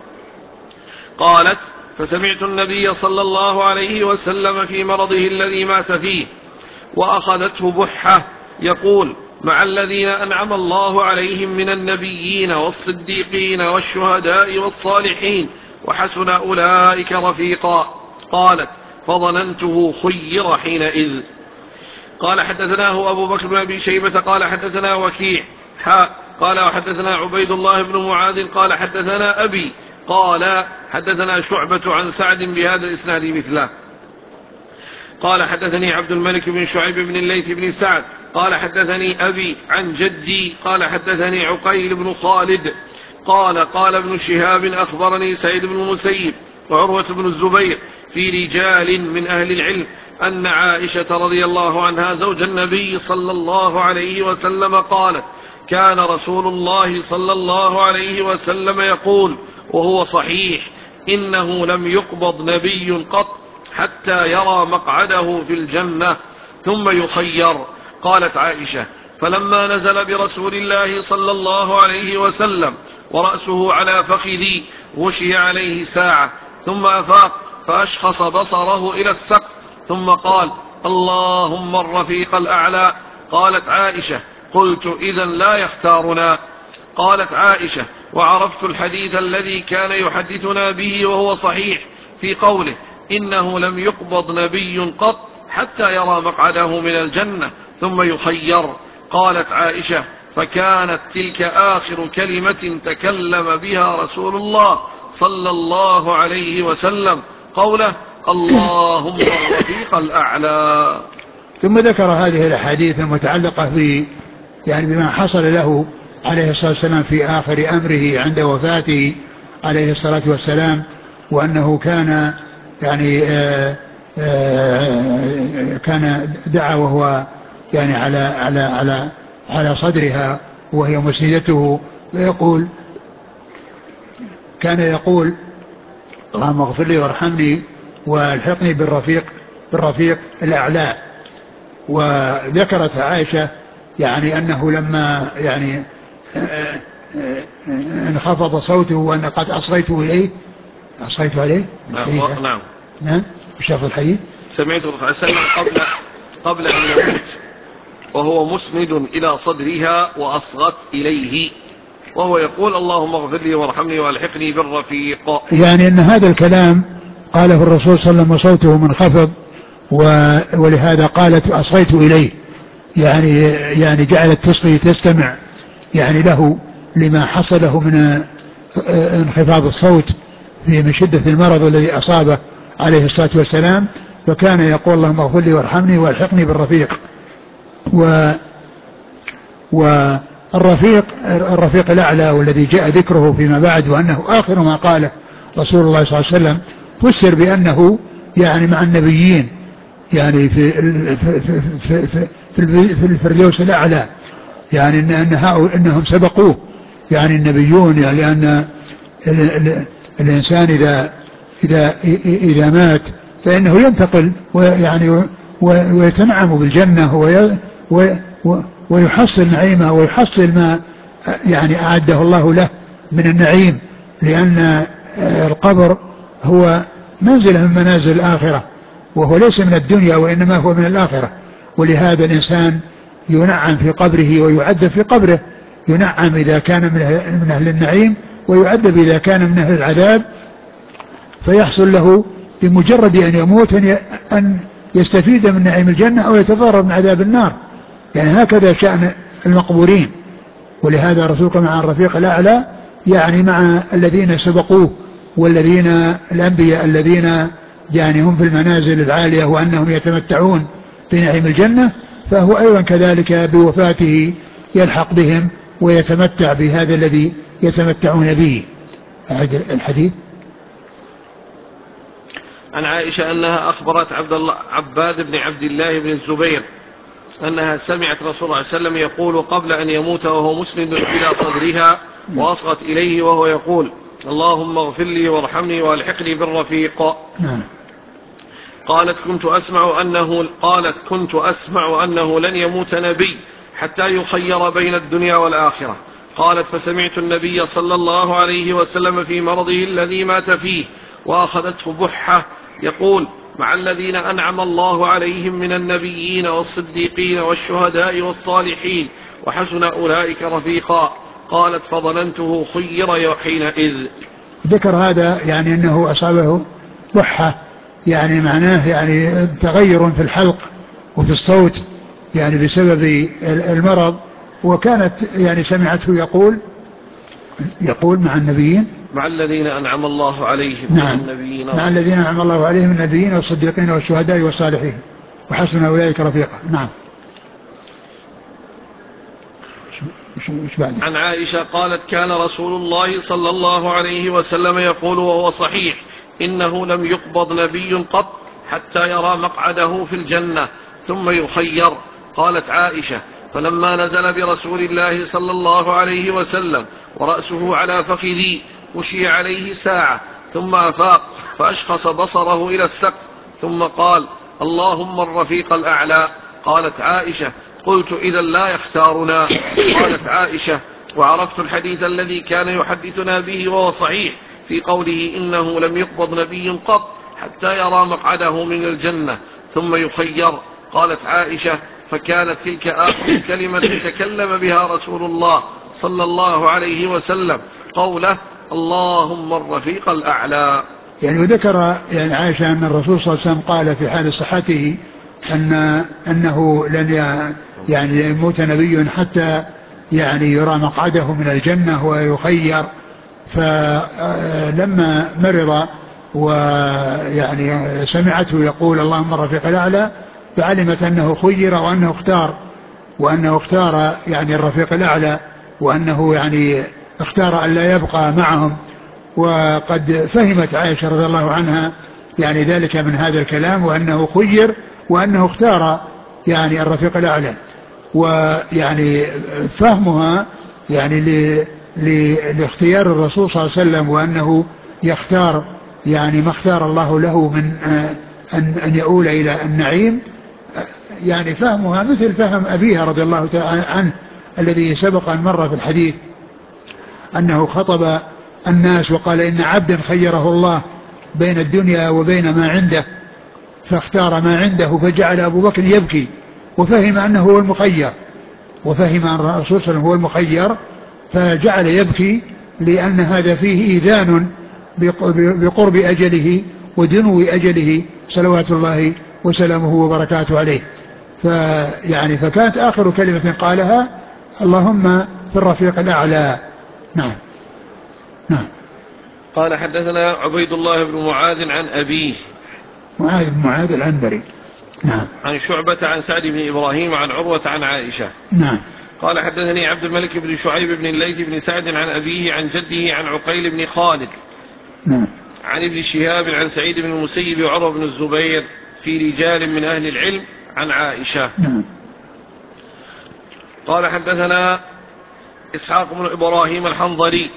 قالت فسمعت النبي صلى الله عليه وسلم في مرضه الذي مات فيه وأخذته بحة يقول مع الذين أنعم الله عليهم من النبيين والصديقين والشهداء والصالحين وحسن أولئك رفيقا. قالت فظننته خير حينئذ. قال حدثناه أبو بكر بن أبي شيبة قال حدثنا وكيع قال وحدثنا عبيد الله بن معاذ قال حدثنا أبي قال حدثنا شعبة عن سعد بهذا الإسناد مثله. قال حدثني عبد الملك بن شعيب بن الليث بن سعد قال حدثني أبي عن جدي قال حدثني عقيل بن خالد قال ابن شهاب أخبرني سعيد بن المسيب وعروة بن الزبير في رجال من أهل العلم أن عائشة رضي الله عنها زوج النبي صلى الله عليه وسلم قالت كان رسول الله صلى الله عليه وسلم يقول وهو صحيح إنه لم يقبض نبي قط حتى يرى مقعده في الجنة ثم يخير. قالت عائشة فلما نزل برسول الله صلى الله عليه وسلم ورأسه على فخذي غشي عليه ساعة ثم أفاق فأشخص بصره إلى السقف ثم قال: اللهم الرفيق الأعلى. قالت عائشة: قلت: إذن لا يختارنا. قالت عائشة: وعرفت الحديث الذي كان يحدثنا به وهو صحيح في قوله: إنه لم يقبض نبي قط حتى يرى مقعده من الجنة ثم يخير. قالت عائشة: فكانت تلك آخر كلمة تكلم بها رسول الله صلى الله عليه وسلم، قوله: اللهم الرفيق الأعلى.
ثم ذكر هذه الأحاديث المتعلقة بما حصل له عليه الصلاة والسلام في آخر أمره عند وفاته عليه الصلاة والسلام، وأنه كان كان دعا وهو على صدرها وهي مسندته، ويقول كان يقول: اللهم اغفر لي وارحمني والحقني بالرفيق الأعلى. وذكرت عائشة أنه لما انخفض صوته وأن قد أصغيت عليه. نعم. مش لفظ الحديث.
سمعت الرسول صلى الله عليه وسلم قبل أن يموت وهو مسند إلى صدرها وأصغت إليه وهو يقول: اللهم اغفر لي وارحمني والحقني بالرفيق.
أن هذا الكلام قاله الرسول صلى الله عليه وسلم وصوته منخفض، ولهذا قالت أصغيت إليه، جعلت تصغي تستمع له لما حصله من انخفاض الصوت من شدة المرض الذي أصابه عليه الصلاة والسلام. فكان يقول: اللهم اغفر لي وارحمني والحقني بالرفيق. الرفيق الأعلى والذي جاء ذكره فيما بعد وأنه آخر ما قاله رسول الله صلى الله عليه وسلم، فسر بأنه مع النبيين في الفردوس الأعلى، إنهم سبقوه النبيون، لأن الإنسان إذا مات فإنه ينتقل ويتنعم بالجنة ويحصل نعيمه ويحصل ما أعده الله له من النعيم، لأن القبر هو منزل من منازل الآخرة، وهو ليس من الدنيا وإنما هو من الآخرة. ولهذا الإنسان ينعم في قبره ويعذب في قبره، ينعم إذا كان من أهل النعيم ويعذب إذا كان من أهل العذاب، فيحصل له بمجرد أن يموت أن يستفيد من نعيم الجنة أو يتضرر من عذاب النار. هكذا شأن المقبورين. ولهذا رسولك مع الرفيق الأعلى، مع الذين سبقوه والذين الأنبياء الذين هم في المنازل العالية وأنهم يتمتعون بنعيم الجنة، فهو أيضا كذلك بوفاته يلحق بهم ويتمتع بهذا الذي يتمتعون به. الحديث
عن عائشة أنها أخبرت عباد بن عبد الله بن الزبير أنها سمعت رسول الله صلى الله عليه وسلم يقول قبل أن يموت وهو مسند إلى صدرها وأصغت إليه وهو يقول: اللهم اغفر لي وارحمني والحقني بالرفيق. قالت: كنت أسمع أنه لن يموت نبي حتى يخير بين الدنيا والآخرة. قالت: فسمعت النبي صلى الله عليه وسلم في مرضه الذي مات فيه وأخذته بحة يقول: مع الذين أنعم الله عليهم من النبيين والصديقين والشهداء والصالحين وحسن أولئك رفيقا. قالت: فظننته خير حينئذ.
ذكر هذا أنه أصابه بحة، معناه تغير في الحلق وفي الصوت بسبب المرض، وكانت
سمعته
يقول مع النبيين،
مع الذين أنعم الله عليهم
من النبيين، مع الذين أنعم الله عليهم من النبيين والصديقين والشهداء والصالحين وحسن أولئك رفيقا. نعم.
عن عائشة قالت: كان رسول الله صلى الله عليه وسلم يقول وهو صحيح: إنه لم يقبض نبي قط حتى يرى مقعده في الجنة ثم يخير. قالت عائشة: فلما نزل برسول الله صلى الله عليه وسلم ورأسه على فخذي غشي عليه ساعة ثم أفاق فأشخص بصره إلى السقف ثم قال: اللهم الرفيق الأعلى. قالت عائشة: قلت إذا لا يختارنا. قالت عائشة: وعرفت الحديث الذي كان يحدثنا به وهو صحيح في قوله إنه لم يقبض نبي قط حتى يرى مقعده من الجنة ثم يخير. قالت عائشة: فكانت تلك آخر كلمة تكلم بها رسول الله صلى الله عليه وسلم قوله: اللهم الرفيق الأعلى.
يعني وذكر يعني عائشة أن الرسول صلى الله عليه وسلم قال في حال صحته أنه لن يعني يموت نبي حتى يعني يرى مقعده من الجنة ويخير. فلما مرض ويعني سمعته يقول اللهم الرفيق الأعلى فعلمت أنه خير وأنه اختار يعني الرفيق الأعلى، وأنه يعني اختار أن لا يبقى معهم. وقد فهمت عائشة رضي الله عنها يعني ذلك من هذا الكلام، وأنه خير وأنه اختار يعني الرفيق الأعلى. ويعني فهمها يعني لاختيار الرسول صلى الله عليه وسلم وأنه يختار يعني ما اختار الله له من أن يؤول إلى النعيم، يعني فهمها مثل فهم أبيها رضي الله تعالى عنه الذي سبق أن مر في الحديث أنه خطب الناس وقال إن عبدا خيره الله بين الدنيا وبين ما عنده فاختار ما عنده، فجعل أبو بكر يبكي وفهم أنه هو المخير، وفهم أن الرسول صلى الله عليه وسلم هو المخير فجعل يبكي، لأن هذا فيه إيذان بقرب أجله ودنو أجله صلوات الله وسلامه وبركاته عليه. فيعني فكانت آخر كلمة قالها اللهم في الرفيق الأعلى. نعم. نعم.
قال حدثنا عبيد الله بن معاذ عن أبيه
معاذ العنبري. نعم.
عن شعبة عن سعد بن إبراهيم عن عروة عن عائشة.
نعم.
قال حدثني عبد الملك بن شعيب بن الليث بن سعد عن أبيه عن جده عن عقيل بن خالد.
نعم.
عن ابن شهاب عن سعيد بن المسيب وعروة بن الزبير في رجال من أهل العلم عن عائشة.
نعم.
قال حدثنا إسحاق بن إبراهيم الحنظلي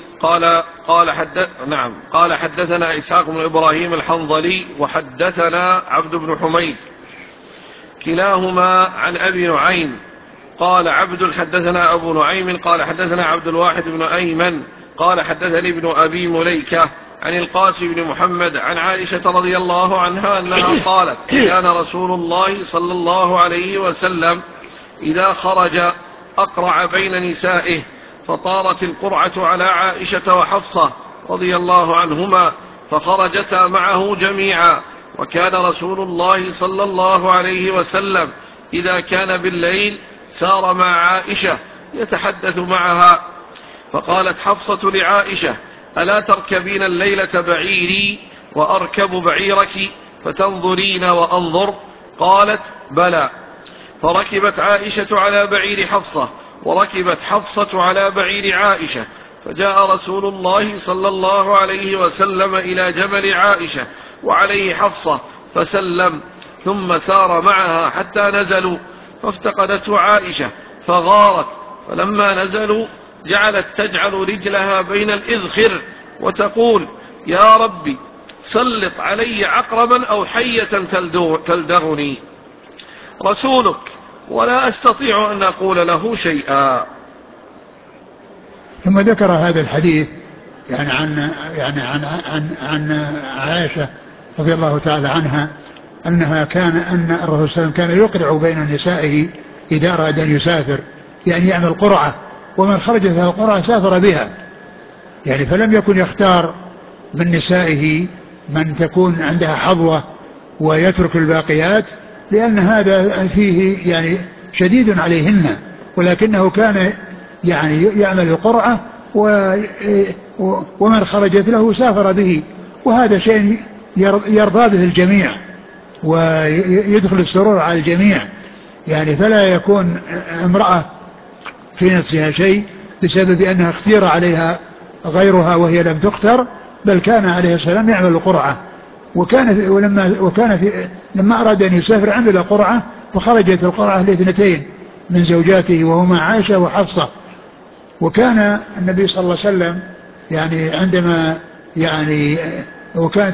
قال حدثنا إسحاق بن إبراهيم الحنظلي وحدثنا عبد بن حميد كلاهما عن أبي نعيم. قال عبد حدثنا أبو نعيم قال حدثنا عبد الواحد بن أيمن قال حدثني ابن أبي مليكة عن القاسم بن محمد عن عائشة رضي الله عنها أنها قالت: كان رسول الله صلى الله عليه وسلم إذا خرج أقرع بين نسائه، فطارت القرعة على عائشة وحفصة رضي الله عنهما فخرجتا معه جميعا. وكان رسول الله صلى الله عليه وسلم إذا كان بالليل سار مع عائشة يتحدث معها. فقالت حفصة لعائشة: ألا تركبين الليلة بعيري وأركب بعيرك فتنظرين وأنظر؟ قالت: بلى. فركبت عائشة على بعير حفصة وركبت حفصة على بعير عائشة، فجاء رسول الله صلى الله عليه وسلم إلى جمل عائشة وعليه حفصة فسلم، ثم سار معها حتى نزلوا فافتقدته عائشة فغارت، فلما نزلوا جعلت تجعل رجلها بين الإذخر وتقول: يا ربي سلط علي عقربا أو حية تلدغني رسولك ولا أستطيع أن أقول له شيئا.
ثم ذكر هذا الحديث يعني عن عائشة رضي الله تعالى عنها أن الرسول صلى الله عليه وسلم كان يقرع بين نسائه إذا أراد أن يسافر، يعني يعمل قرعة، ومن خرجت هذه القرعة سافر بها، يعني فلم يكن يختار من نسائه من تكون عندها حظوة ويترك الباقيات، لأن هذا فيه يعني شديد عليهن، ولكنه كان يعني يعمل القرعة ومن خرجت له سافر به، وهذا شيء يرضى به الجميع ويدخل السرور على الجميع، يعني فلا يكون امرأة في نفسها شيء بسبب أنها اختير عليها غيرها وهي لم تختر، بل كان عليه السلام يعمل القرعة، لما أراد أن يسافر عمل قرعة، فخرجت القرعة لاثنتين من زوجاته وهما عائشة وحفصة. وكان النبي صلى الله عليه وسلم يعني عندما يعني وكانت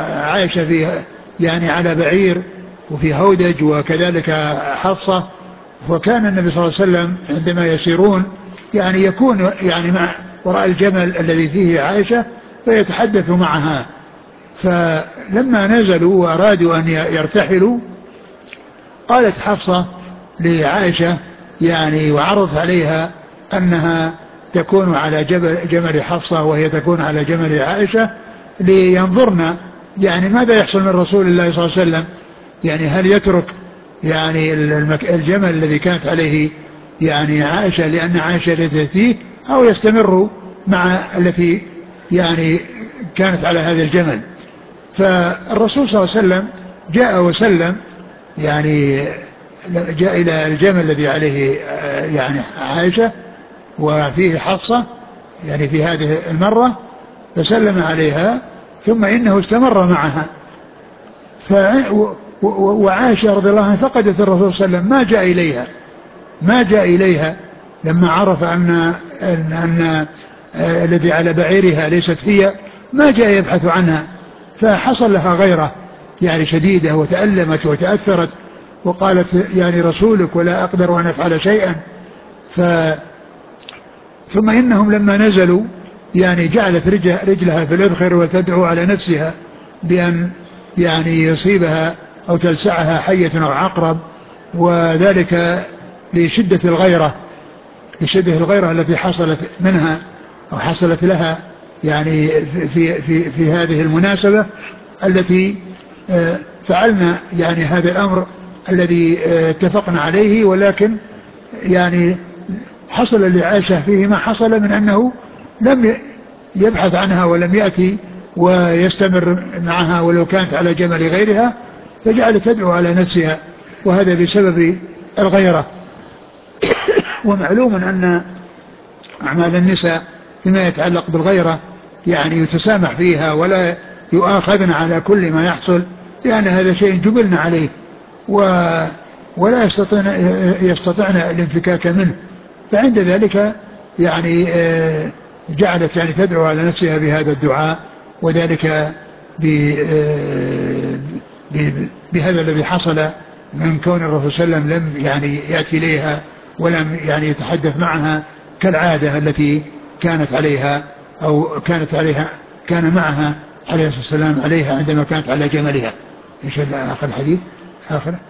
عائشة في يعني على بعير وفي هودج، وكذلك حفصة وكان النبي صلى الله عليه وسلم عندما يسيرون يعني يكون يعني مع وراء الجمل الذي فيه عائشة فيتحدث معها. فلما نزلوا وأرادوا أن يرتحلوا قالت حفصة لعائشة يعني وعرضت عليها أنها تكون على جمل حفصة وهي تكون على جمل عائشة لينظرن يعني ماذا يحصل من رسول الله صلى الله عليه وسلم، يعني هل يترك يعني الجمل الذي كانت عليه يعني عائشة لأن عائشة ليست فيه، أو يستمر مع التي يعني كانت على هذا الجمل. فالرسول صلى الله عليه وسلم جاء وسلم يعني جاء إلى الجمل الذي عليه يعني عائشة وفيه حفصة يعني في هذه المرة، فسلم عليها ثم إنه استمر معها. وعائشة رضي الله عنها فقدت الرسول صلى الله عليه وسلم، ما جاء إليها لما عرف أن الذي على بعيرها ليست هي، ما جاء يبحث عنها، فحصل لها غيرة يعني شديدة وتألمت وتأثرت وقالت يعني رسولك ولا أقدر أن أفعل شيئا. ثم إنهم لما نزلوا يعني جعلت رجلها في الإذخر وتدعو على نفسها بأن يعني يصيبها أو تلسعها حية أو عقرب، وذلك لشدة الغيرة التي حصلت منها أو حصلت لها يعني في هذه المناسبة التي فعلنا يعني هذا الأمر الذي اتفقنا عليه. ولكن يعني حصل لعائشة فيه ما حصل من أنه لم يبحث عنها ولم يأتي ويستمر معها ولو كانت على جمل غيرها، فجعلت تدعو على نفسها، وهذا بسبب الغيرة. ومعلوم أن أعمال النساء فيما يتعلق بالغيرة يعني يتسامح فيها ولا يؤاخذن على كل ما يحصل، لأن هذا شيء جبلنا عليه ولا يستطعن الانفكاك منه. فعند ذلك يعني جعلت يعني تدعو على نفسها بهذا الدعاء، وذلك بهذا الذي حصل من كون الرسول صلى الله عليه وسلم لم يعني يأتي إليها ولم يعني يتحدث معها كالعادة التي كانت عليها أو كان معها عليه الصلاة والسلام عليها عندما كانت على جملها. إيش آخر الحديث آخر؟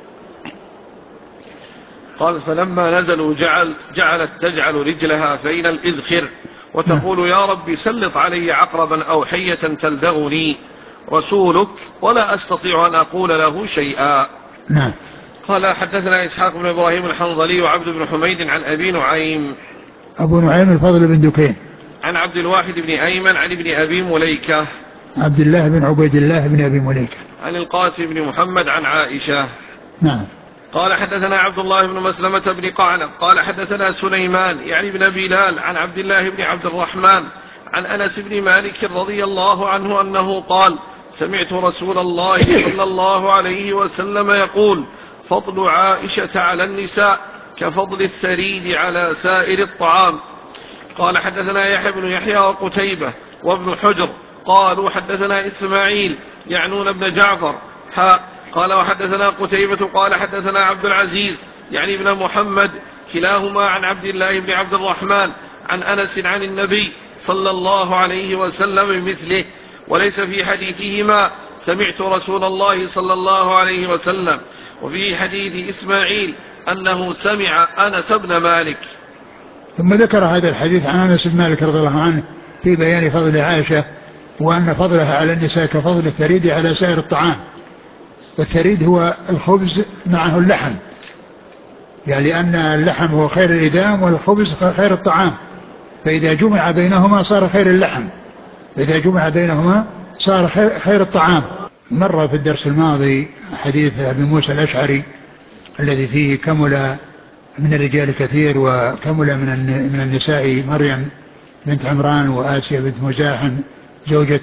قال فلما نزلوا جعلت تجعل رجلها بين الإذخر وتقول يا رب سلط علي عقربا أو حية تلدغني رسولك ولا أستطيع أن أقول له شيئا.
نعم.
قال حدثنا إسحاق بن إبراهيم الحنظلي وعبد بن حميد عن أبي نعيم
أبو نعيم الفضل بن دكين
عن عبد الواحد بن أيمن عن ابن أبي مليكة
عبد الله بن عبيد الله بن أبي مليكة
عن القاسم بن محمد عن عائشة.
نعم.
قال حدثنا عبد الله بن مسلمة بن قعنب قال حدثنا سليمان يعني بن بلال عن عبد الله بن عبد الرحمن عن أنس بن مالك رضي الله عنه أنه قال سمعت رسول الله صلى الله عليه وسلم يقول فضل عائشة على النساء كفضل الثريد على سائر الطعام. قال حدثنا يحيى بن يحيى وقتيبة وابن حجر قالوا حدثنا إسماعيل يعنون ابن جعفر قال وحدثنا قتيبة قال حدثنا عبد العزيز يعني ابن محمد كلاهما عن عبد الله بن عبد الرحمن عن أنس عن النبي صلى الله عليه وسلم مثله، وليس في حديثهما سمعت رسول الله صلى الله عليه وسلم، وفي حديث إسماعيل أنه سمع أنس بن مالك.
ثم ذكر هذا الحديث عن أنس بن مالك رضي الله عنه في بيان فضل عائشة وأن فضلها على النساء كفضل الثريد على سائر الطعام. والثريد هو الخبز معه اللحم، يعني لأن اللحم هو خير الإدام والخبز خير الطعام، فإذا جمع بينهما صار خير اللحم، فإذا جمع بينهما صار خير الطعام. مر في الدرس الماضي حديث أبي موسى الأشعري الذي فيه كمل من الرجال كثير وكمل من النساء مريم بنت عمران وآسيا بنت مزاحم زوجة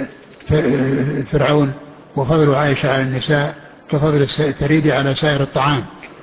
فرعون، وفضل عائشة على النساء كفضل الثريد على سائر الطعام.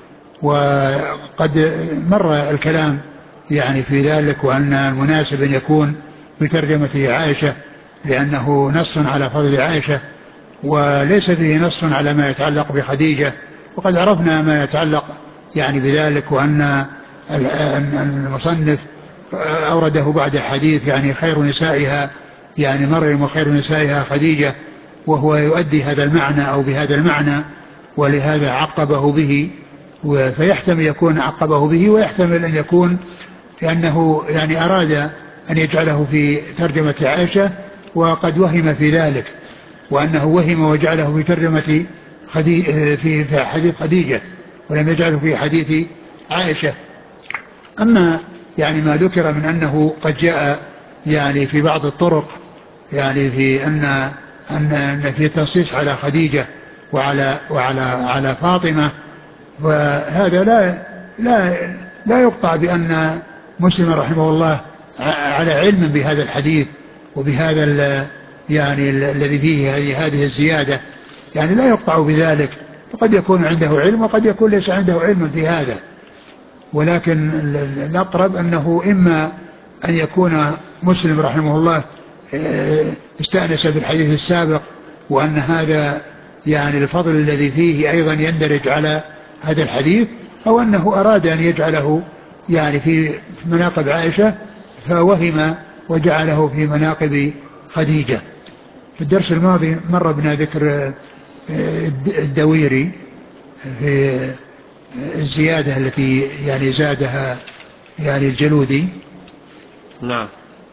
وقد مر الكلام يعني في ذلك، وأن المناسب أن يكون في ترجمة عائشة لأنه نص على فضل عائشة وليس فيه نص على ما يتعلق بخديجة، وقد عرفنا ما يتعلق يعني بذلك، وأن المصنف أورده بعد حديث يعني خير نسائها يعني مريم وخير نسائها خديجة، وهو يؤدي هذا المعنى أو بهذا المعنى، ولهذا عقبه به. فيحتمل يكون عقبه به، ويحتمل أن يكون لأنه يعني أراد أن يجعله في ترجمة عائشة وقد وهم في ذلك، وأنه وهم وجعله في ترجمة في حديث خديجة ولم يجعله في حديث عائشة. أما يعني ما ذكر من أنه قد جاء يعني في بعض الطرق يعني في أن في تنصيص على خديجة وعلى فاطمة، وهذا لا يقطع بأن مسلم رحمه الله على علم بهذا الحديث وبهذا يعني الذي فيه هذه الزيادة، يعني لا يقطع بذلك، فقد يكون عنده علم وقد يكون ليس عنده علم في هذا. ولكن الأقرب أنه إما أن يكون مسلم رحمه الله استأنس بالحديث السابق، وأن هذا يعني الفضل الذي فيه أيضا يندرج على هذا الحديث، أو أنه أراد أن يجعله يعني في مناقب عائشة فوهم وجعله في مناقب خديجة. في الدرس الماضي مر بنا ذكر الدويري في الزيادة التي يعني زادها يعني الجلودي.
نعم.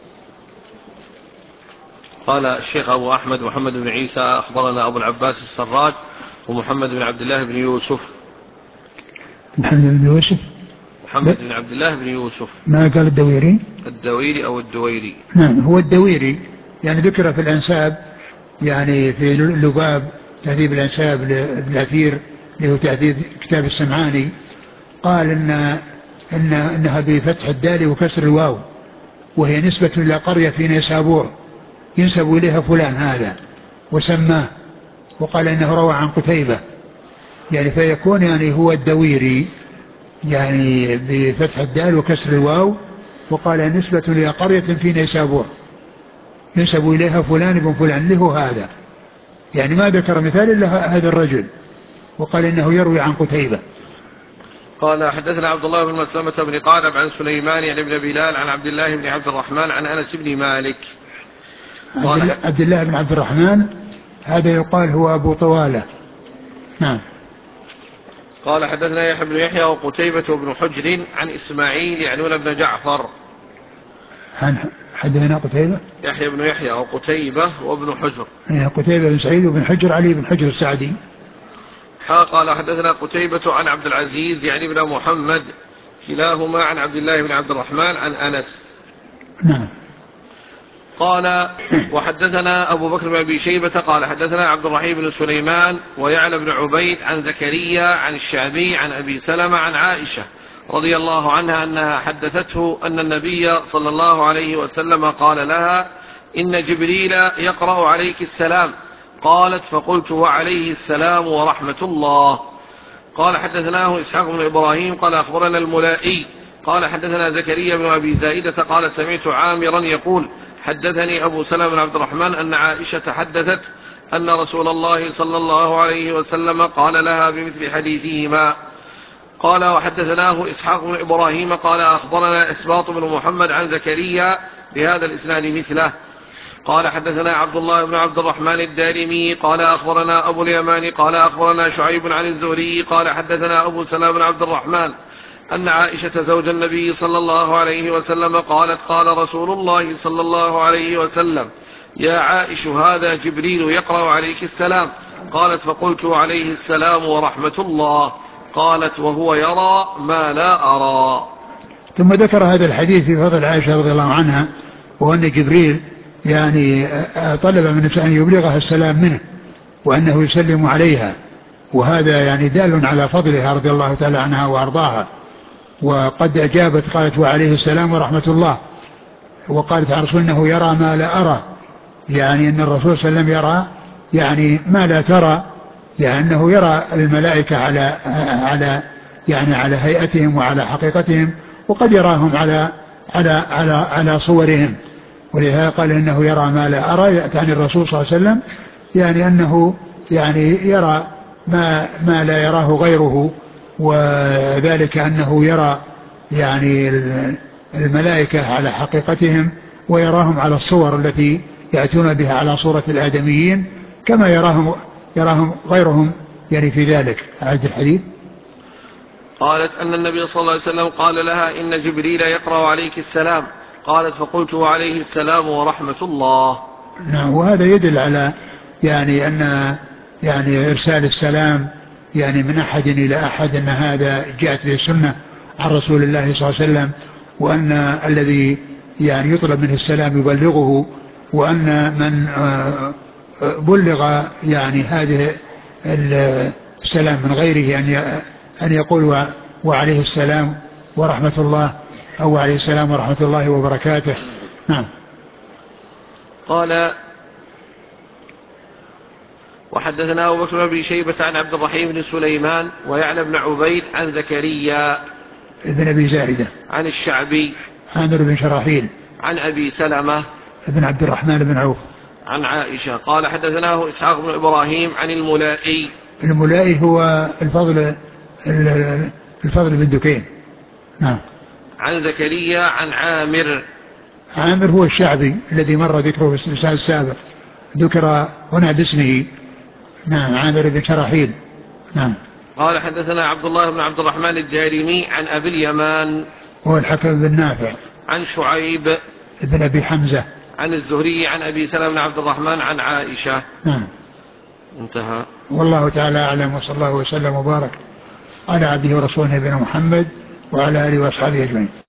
قال الشيخ أبو أحمد محمد بن عيسى أخبرنا أبو العباس السراج ومحمد بن عبد الله بن يوسف.
محمد بن يوسف،
محمد بن عبد الله بن يوسف.
ما قال الدويري؟
الدويري أو الدويري.
نعم هو الدويري، يعني ذكر في الأنساب يعني في لباب تهذيب الأنساب للأثير اللي هو تهذيب كتاب السمعاني، قال إنها بفتح الدال وكسر الواو، وهي نسبة إلى قرية في نيسابور ينسب إليها فلان هذا وسماه، وقال إنه روى عن قتيبة، يعني فيكون يعني هو الدويري يعني بفتح الدال وكسر الواو، وقال نسبة إلى قرية في نيسابور ينسب إليها فلان ابن فلان، اللي هو هذا، يعني ما ذكر مثال إلا هذا الرجل، وقال إنه يروي عن قتيبة.
قال حدثنا عبد الله بن مسلمة بن قعنب عن سليمان يعني بن بلال عن عبد الله بن عبد الرحمن عن أنس بن مالك.
عبد الله بن عبد الرحمن هذا يقال هو أبو طوالة. نعم.
قال حدثنا يحيى بن يحيى وقتيبة بن حجر عن إسماعيل يعنون بن جعفر.
حدثنا قتيبة
يحيى بن يحيى وقتيبة وابن حجر.
قتيبة بن سعيد وابن حجر علي بن حجر السعدي.
قال حدثنا قتيبة عن عبد العزيز يعني بن محمد كلاهما عن عبد الله بن عبد الرحمن عن أنس.
نعم.
قال وحدثنا أبو بكر بن أبي شيبة قال حدثنا عبد الرحيم بن سليمان ويعلى بن عبيد عن زكريا عن الشعبي عن أبي سلمة عن عائشة رضي الله عنها أنها حدثته أن النبي صلى الله عليه وسلم قال لها إن جبريل يقرأ عليك السلام. قالت فقلت وعليه السلام ورحمة الله. قال حدثناه إسحاق بن إبراهيم قال أخبرنا الملائي قال حدثنا زكريا بن أبي زائدة قال سمعت عامرا يقول حدثني أبو سلمة بن عبد الرحمن أن عائشة حدثت أن رسول الله صلى الله عليه وسلم قال لها بمثل حديثهما. قال وحدثناه إسحاق بن إبراهيم قال أخبرنا إسباط بن محمد عن زكريا بهذا الإسناد مثله. قال حدثنا عبد الله بن عبد الرحمن الدارمي قال أخبرنا أبو اليمان قال أخبرنا شعيب عن الزهري قال حدثنا أبو سلمة بن عبد الرحمن أن عائشة زوج النبي صلى الله عليه وسلم قالت قال رسول الله صلى الله عليه وسلم يا عائش هذا جبريل يقرأ عليك السلام. قالت فقلت عليه السلام ورحمة الله. قالت وهو يرى ما لا أرى.
ثم ذكر هذا الحديث في فضل عائشة رضي الله عنها، وأن جبريل يعني طلب من أن يبلغها السلام منه وأنه يسلم عليها، وهذا يعني دال على فضلها رضي الله تعالى عنها وأرضاها. وقد أجابت قالت وعليه السلام ورحمة الله، وقالت عن رسول إنه يرى ما لا أرى، يعني أن الرسول صلى الله عليه وسلم يرى يعني ما لا ترى، يعني أنه يرى الملائكة على هيئتهم وعلى حقيقتهم، وقد يراهم على صورهم. ولهذا قال إنه يرى ما لا أرى، يعني الرسول صلى الله عليه وسلم يعني أنه يعني يرى ما لا يراه غيره، وذلك أنه يرى يعني الملائكة على حقيقتهم، ويراهم على الصور التي يأتون بها على صورة الآدميين، كما يراهم غيرهم يعني في ذلك. أعد الحديث.
قالت أن النبي صلى الله عليه وسلم قال لها إن جبريل يقرأ عليك السلام. قالت فقلت وعليه السلام ورحمة الله.
نعم. وهذا يدل على يعني أن يعني إرسال السلام يعني من أحد إلى أحد أن هذا جاءت به السنة عن رسول الله صلى الله عليه وسلم، وأن الذي يعني يطلب منه السلام يبلغه، وأن من بلغ يعني هذه السلام من غيره أن يقول وعليه السلام ورحمة الله، أو عليه السلام ورحمة الله وبركاته. نعم.
قال وحدثنا أبو بكر بن شيبة عن عبد الرحيم بن سليمان ويعلى بن عبيد عن زكريا
ابن أبي زائدة
عن الشعبي
عامر بن شراحيل
عن أبي سلمة
ابن عبد الرحمن بن عوف
عن عائشة قال حدثناه إسحاق بن إبراهيم عن الملائي.
الملائي هو الفضل بن دكين. نعم.
عن زكريا عن عامر.
عامر هو الشعبي الذي مر ذكره في الإسناد السابق، ذكر هنا باسمه. نعم. عامر بن شراحيل. نعم.
قال حدثنا عبد الله بن عبد الرحمن الدارمي عن أبي اليمان
هو الحكم بن نافع
عن شعيب
ابن أبي حمزة
عن الزهري عن أبي سلمة بن عبد الرحمن عن عائشة.
نعم.
انتهى.
والله تعالى أعلم، وصلى الله وسلم وبارك على عبده ورسوله نبينا محمد وعلى آله وأصحابه أجمعين.